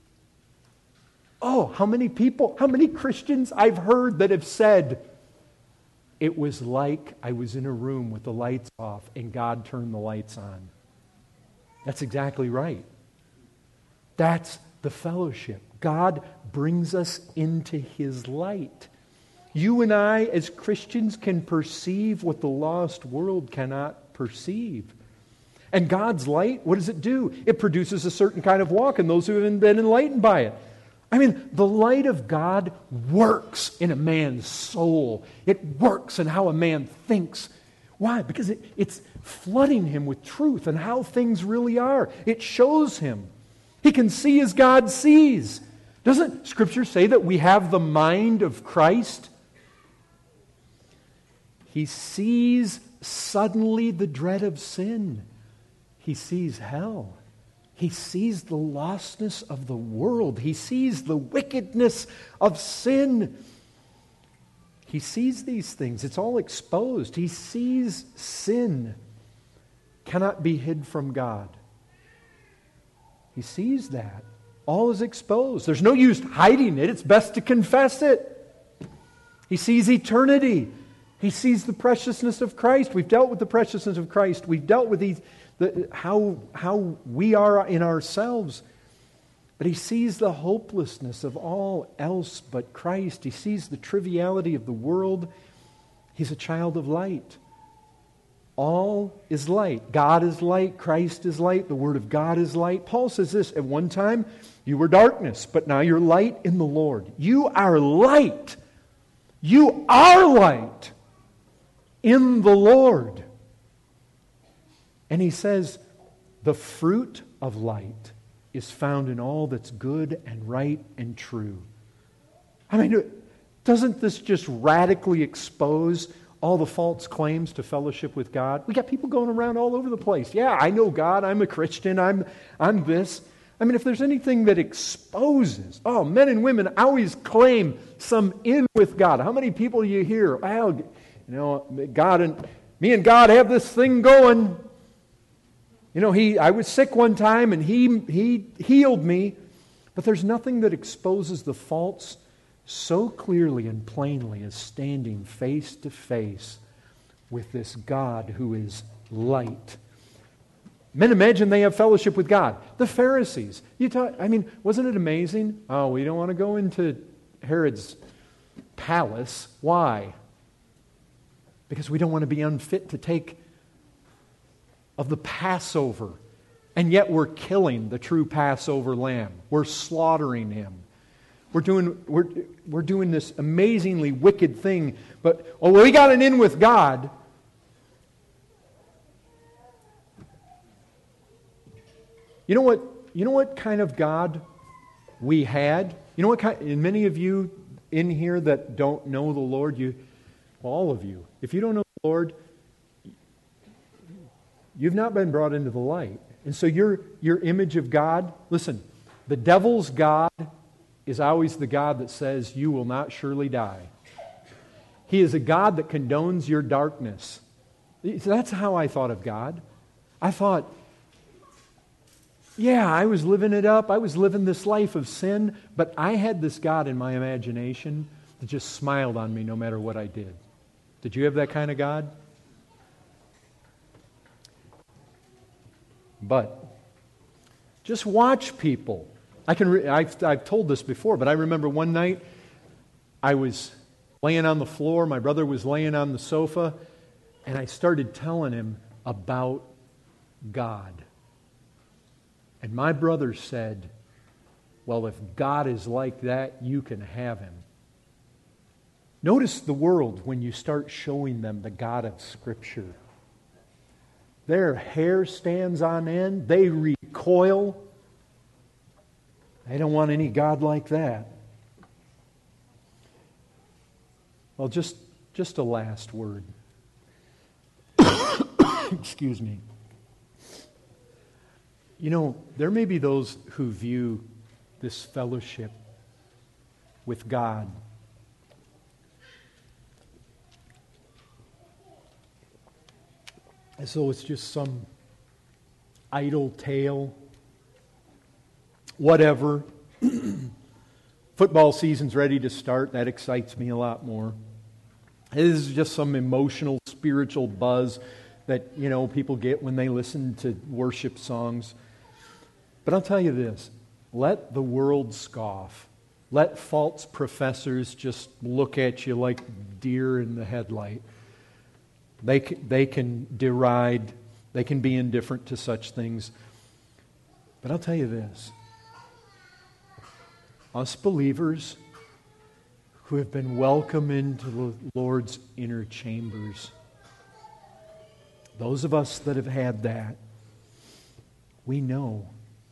Oh, how many people, how many Christians I've heard that have said, it was like I was in a room with the lights off and God turned the lights on. That's exactly right. That's the fellowship. God brings us into His light. You and I, as Christians, can perceive what the lost world cannot perceive. And God's light, what does it do? It produces a certain kind of walk in those who have been enlightened by it. I mean, the light of God works in a man's soul. It works in how a man thinks. Why? Because it's flooding him with truth and how things really are. It shows him. He can see as God sees. Doesn't Scripture say that we have the mind of Christ? He sees suddenly the dread of sin. He sees hell. He sees the lostness of the world. He sees the wickedness of sin. He sees these things. It's all exposed. He sees sin cannot be hid from God. He sees that. All is exposed. There's no use hiding it. It's best to confess it. He sees eternity. He sees the preciousness of Christ. We've dealt with the preciousness of Christ. We've dealt with how we are in ourselves. But he sees the hopelessness of all else but Christ. He sees the triviality of the world. He's a child of light. All is light. God is light. Christ is light. The Word of God is light. Paul says this, at one time you were darkness, but now you're light in the Lord. You are light. You are light in the Lord. And he says, the fruit of light is found in all that's good and right and true. I mean, doesn't this just radically expose all the false claims to fellowship with God? We got people going around all over the place. Yeah, I know God. I'm a Christian. I'm this. I mean, if there's anything that exposes, men and women always claim some in with God. How many people you hear? Well, God and me and God have this thing going. I was sick one time and he healed me. But there's nothing that exposes the false so clearly and plainly as standing face to face with this God who is light. Men imagine they have fellowship with God. The Pharisees. Wasn't it amazing? Oh, we don't want to go into Herod's palace. Why? Because we don't want to be unfit to take of the Passover. And yet we're killing the true Passover lamb. We're slaughtering him. We're doing this amazingly wicked thing. But, we got an in with God. You know what kind of God we had? You know what kind, and many of you in here that don't know the Lord, all of you, if you don't know the Lord, you've not been brought into the light. And so your image of God, listen, the devil's God is always the God that says you will not surely die. He is a God that condones your darkness. That's how I thought of God. I thought, I was living it up. I was living this life of sin, but I had this God in my imagination that just smiled on me no matter what I did. Did you have that kind of God? But just watch people. I've told this before, but I remember one night I was laying on the floor, my brother was laying on the sofa, and I started telling him about God. And my brother said, well, if God is like that, you can have him. Notice the world when you start showing them the God of Scripture. Their hair stands on end. They recoil. They don't want any God like that. Well, just a last word. Excuse me. There may be those who view this fellowship with God as though it's just some idle tale. Whatever. Football season's ready to start. That excites me a lot more. This is just some emotional, spiritual buzz that, people get when they listen to worship songs. But I'll tell you this, let the world scoff. Let false professors just look at you like deer in the headlight. They can deride, they can be indifferent to such things. But I'll tell you this, us believers who have been welcomed into the Lord's inner chambers, those of us that have had that, we know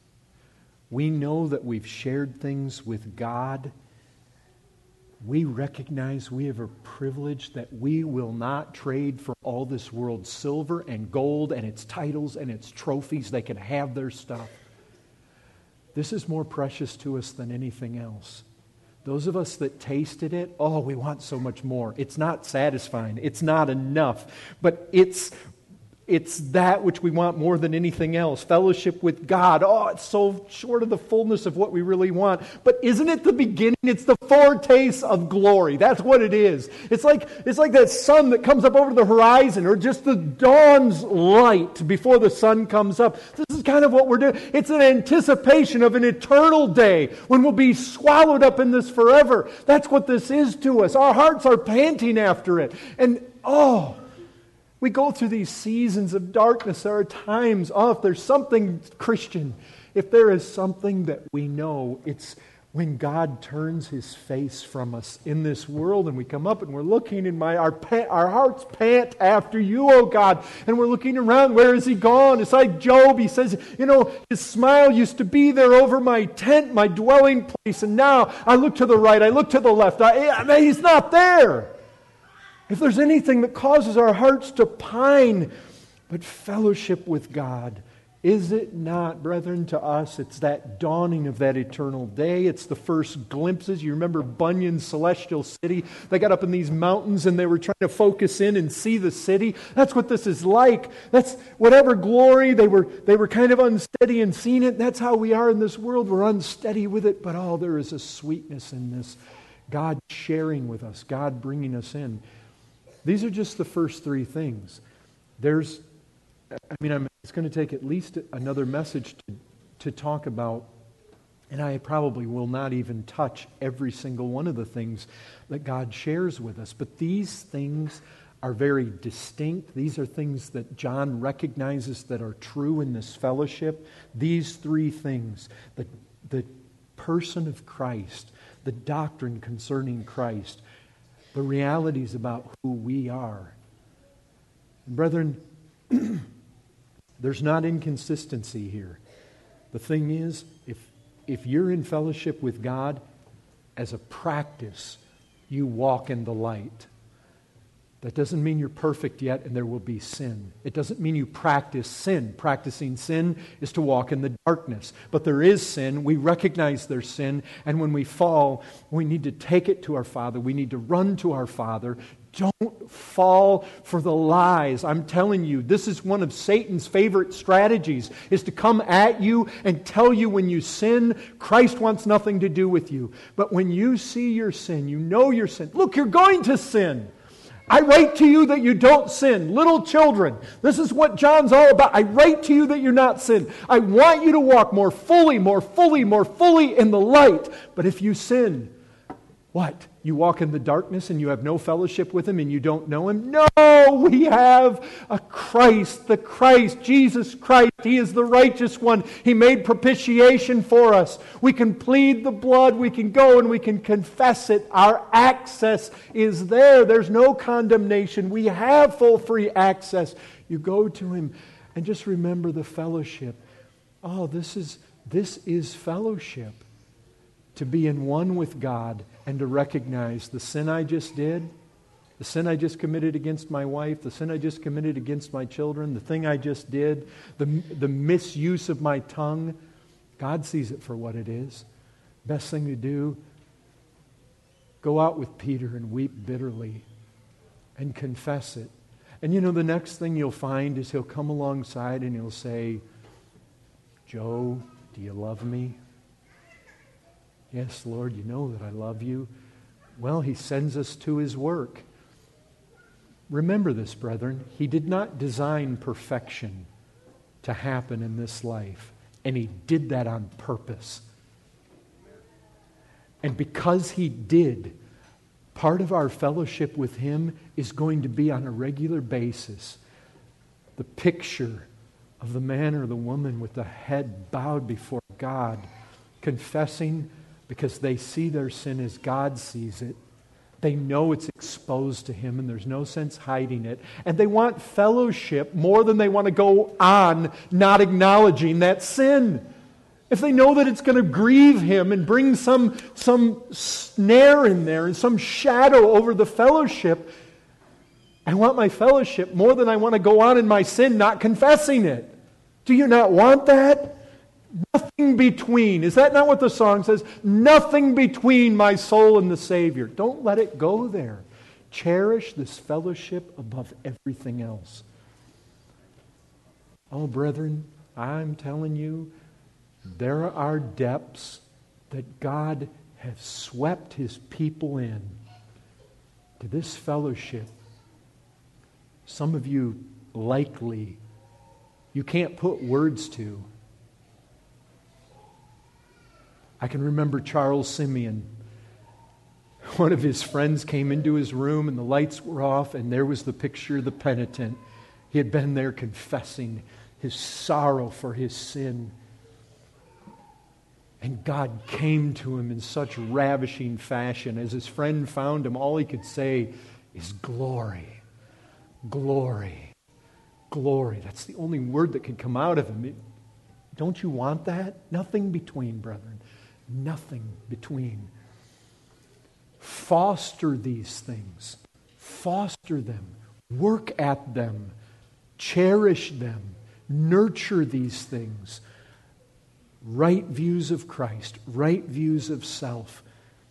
that we've shared things with God. We recognize we have a privilege that we will not trade for all this world's silver and gold and its titles and its trophies. They can have their stuff. This is more precious to us than anything else. Those of us that tasted it, we want so much more. It's not satisfying. It's not enough. But it's that which we want more than anything else. Fellowship with God. It's so short of the fullness of what we really want. But isn't it the beginning? It's the foretaste of glory. That's what it is. It's like that sun that comes up over the horizon, or just the dawn's light before the sun comes up. This is kind of what we're doing. It's an anticipation of an eternal day when we'll be swallowed up in this forever. That's what this is to us. Our hearts are panting after it. And we go through these seasons of darkness. There are times, if there's something, Christian, if there is something that we know, it's when God turns His face from us in this world and we come up and we're looking and our hearts pant after you, oh God, and we're looking around, where is He gone? It's like Job, he says, His smile used to be there over my tent, my dwelling place, and now I look to the right, I look to the left, He's not there. If there's anything that causes our hearts to pine, but fellowship with God, is it not, brethren, to us? It's that dawning of that eternal day. It's the first glimpses. You remember Bunyan's Celestial City? They got up in these mountains and they were trying to focus in and see the city. That's what this is like. That's whatever glory, they were kind of unsteady in seeing it. That's how we are in this world. We're unsteady with it, but there is a sweetness in this. God sharing with us, God bringing us in. These are just the first three things. There's it's going to take at least another message to talk about, and I probably will not even touch every single one of the things that God shares with us. But these things are very distinct. These are things that John recognizes that are true in this fellowship. These three things, the person of Christ, the doctrine concerning Christ, the realities about who we are. And brethren, there's not inconsistency here. The thing is, if you're in fellowship with God, as a practice, you walk in the light. That doesn't mean you're perfect yet and there will be sin. It doesn't mean you practice sin. Practicing sin is to walk in the darkness. But there is sin. We recognize there's sin. And when we fall, we need to take it to our Father. We need to run to our Father. Don't fall for the lies. I'm telling you, this is one of Satan's favorite strategies, is to come at you and tell you when you sin, Christ wants nothing to do with you. But when you see your sin, you know your sin. Look, you're going to sin. I write to you that you don't sin. Little children, this is what John's all about. I write to you that you're not sin. I want you to walk more fully in the light. But if you sin, what? You walk in the darkness and you have no fellowship with Him and you don't know Him? No, we have a Christ, the Christ, Jesus Christ. He is the righteous one. He made propitiation for us. We can plead the blood. We can go and we can confess it. Our access is there. There's no condemnation. We have full free access. You go to Him and just remember the fellowship. Oh, this is fellowship. To be in one with God and to recognize the sin I just did, the sin I just committed against my wife, the sin I just committed against my children, the thing I just did, the misuse of my tongue. God sees it for what it is. Best thing to do, go out with Peter and weep bitterly and confess it. And you know, the next thing you'll find is He'll come alongside and He'll say, Joe, do you love me? Yes, Lord, you know that I love you. Well, He sends us to His work. Remember this, brethren. He did not design perfection to happen in this life. And He did that on purpose. And because He did, part of our fellowship with Him is going to be on a regular basis the picture of the man or the woman with the head bowed before God, confessing because they see their sin as God sees it. They know it's exposed to Him and there's no sense hiding it. And they want fellowship more than they want to go on not acknowledging that sin. If they know that it's going to grieve Him and bring some snare in there and some shadow over the fellowship, I want my fellowship more than I want to go on in my sin not confessing it. Do you not want that? Nothing between. Is that not what the song says? Nothing between my soul and the Savior. Don't let it go there. Cherish this fellowship above everything else. Oh, brethren, I'm telling you, there are depths that God has swept His people in to this fellowship. Some of you likely, you can't put words to. I can remember Charles Simeon. One of his friends came into his room and the lights were off and there was the picture of the penitent. He had been there confessing his sorrow for his sin. And God came to him in such ravishing fashion. As his friend found him, all he could say is glory, glory, glory. That's the only word that could come out of him. Don't you want that? Nothing between, brethren. Nothing between. Foster these things. Foster them. Work at them. Cherish them. Nurture these things. Right views of Christ. Right views of self.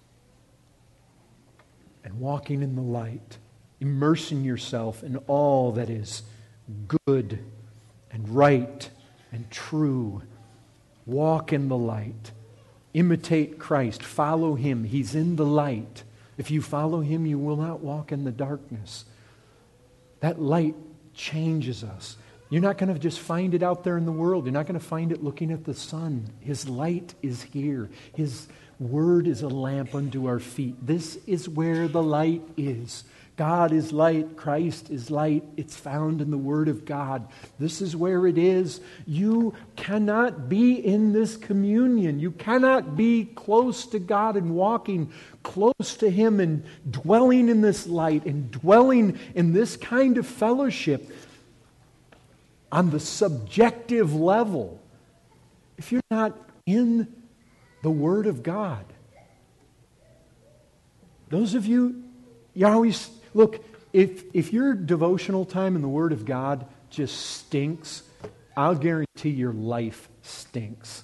And walking in the light. Immersing yourself in all that is good and right and true. Walk in the light. Imitate Christ. Follow Him. He's in the light. If you follow Him, you will not walk in the darkness. That light changes us. You're not going to just find it out there in the world. You're not going to find it looking at the sun. His light is here. His word is a lamp unto our feet. This is where the light is. God is light. Christ is light. It's found in the Word of God. This is where it is. You cannot be in this communion. You cannot be close to God and walking close to Him and dwelling in this light and dwelling in this kind of fellowship on the subjective level if you're not in the Word of God. Those of you always... Look, if your devotional time in the Word of God just stinks, I'll guarantee your life stinks.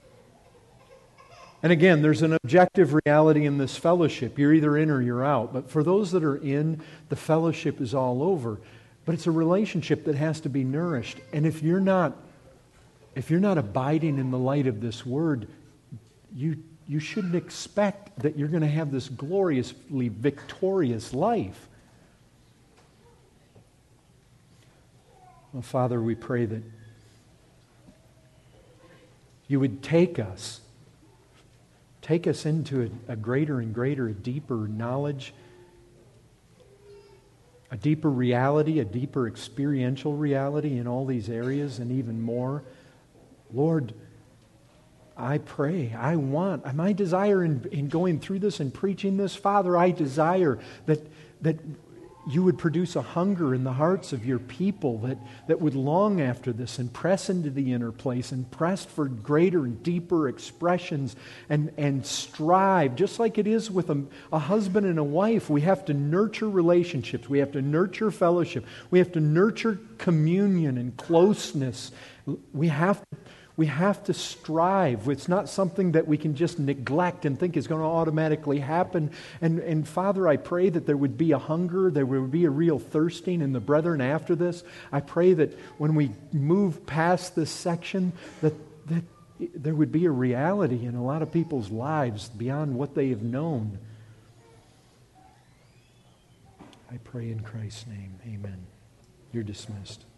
And again, there's an objective reality in this fellowship. You're either in or you're out. But for those that are in, the fellowship is all over. But it's a relationship that has to be nourished. And if you're not abiding in the light of this Word, you shouldn't expect that you're going to have this gloriously victorious life. Well, Father, we pray that you would take us into a greater and greater, a deeper knowledge, a deeper reality, a deeper experiential reality in all these areas and even more. Lord, I pray, my desire in going through this and preaching this, Father, I desire that you would produce a hunger in the hearts of your people that would long after this and press into the inner place and press for greater and deeper expressions and strive, just like it is with a husband and a wife. We have to nurture relationships. We have to nurture fellowship. We have to nurture communion and closeness. We have to strive. It's not something that we can just neglect and think is going to automatically happen. And Father, I pray that there would be a hunger, there would be a real thirsting in the brethren after this. I pray that when we move past this section, that there would be a reality in a lot of people's lives beyond what they have known. I pray in Christ's name. Amen. You're dismissed.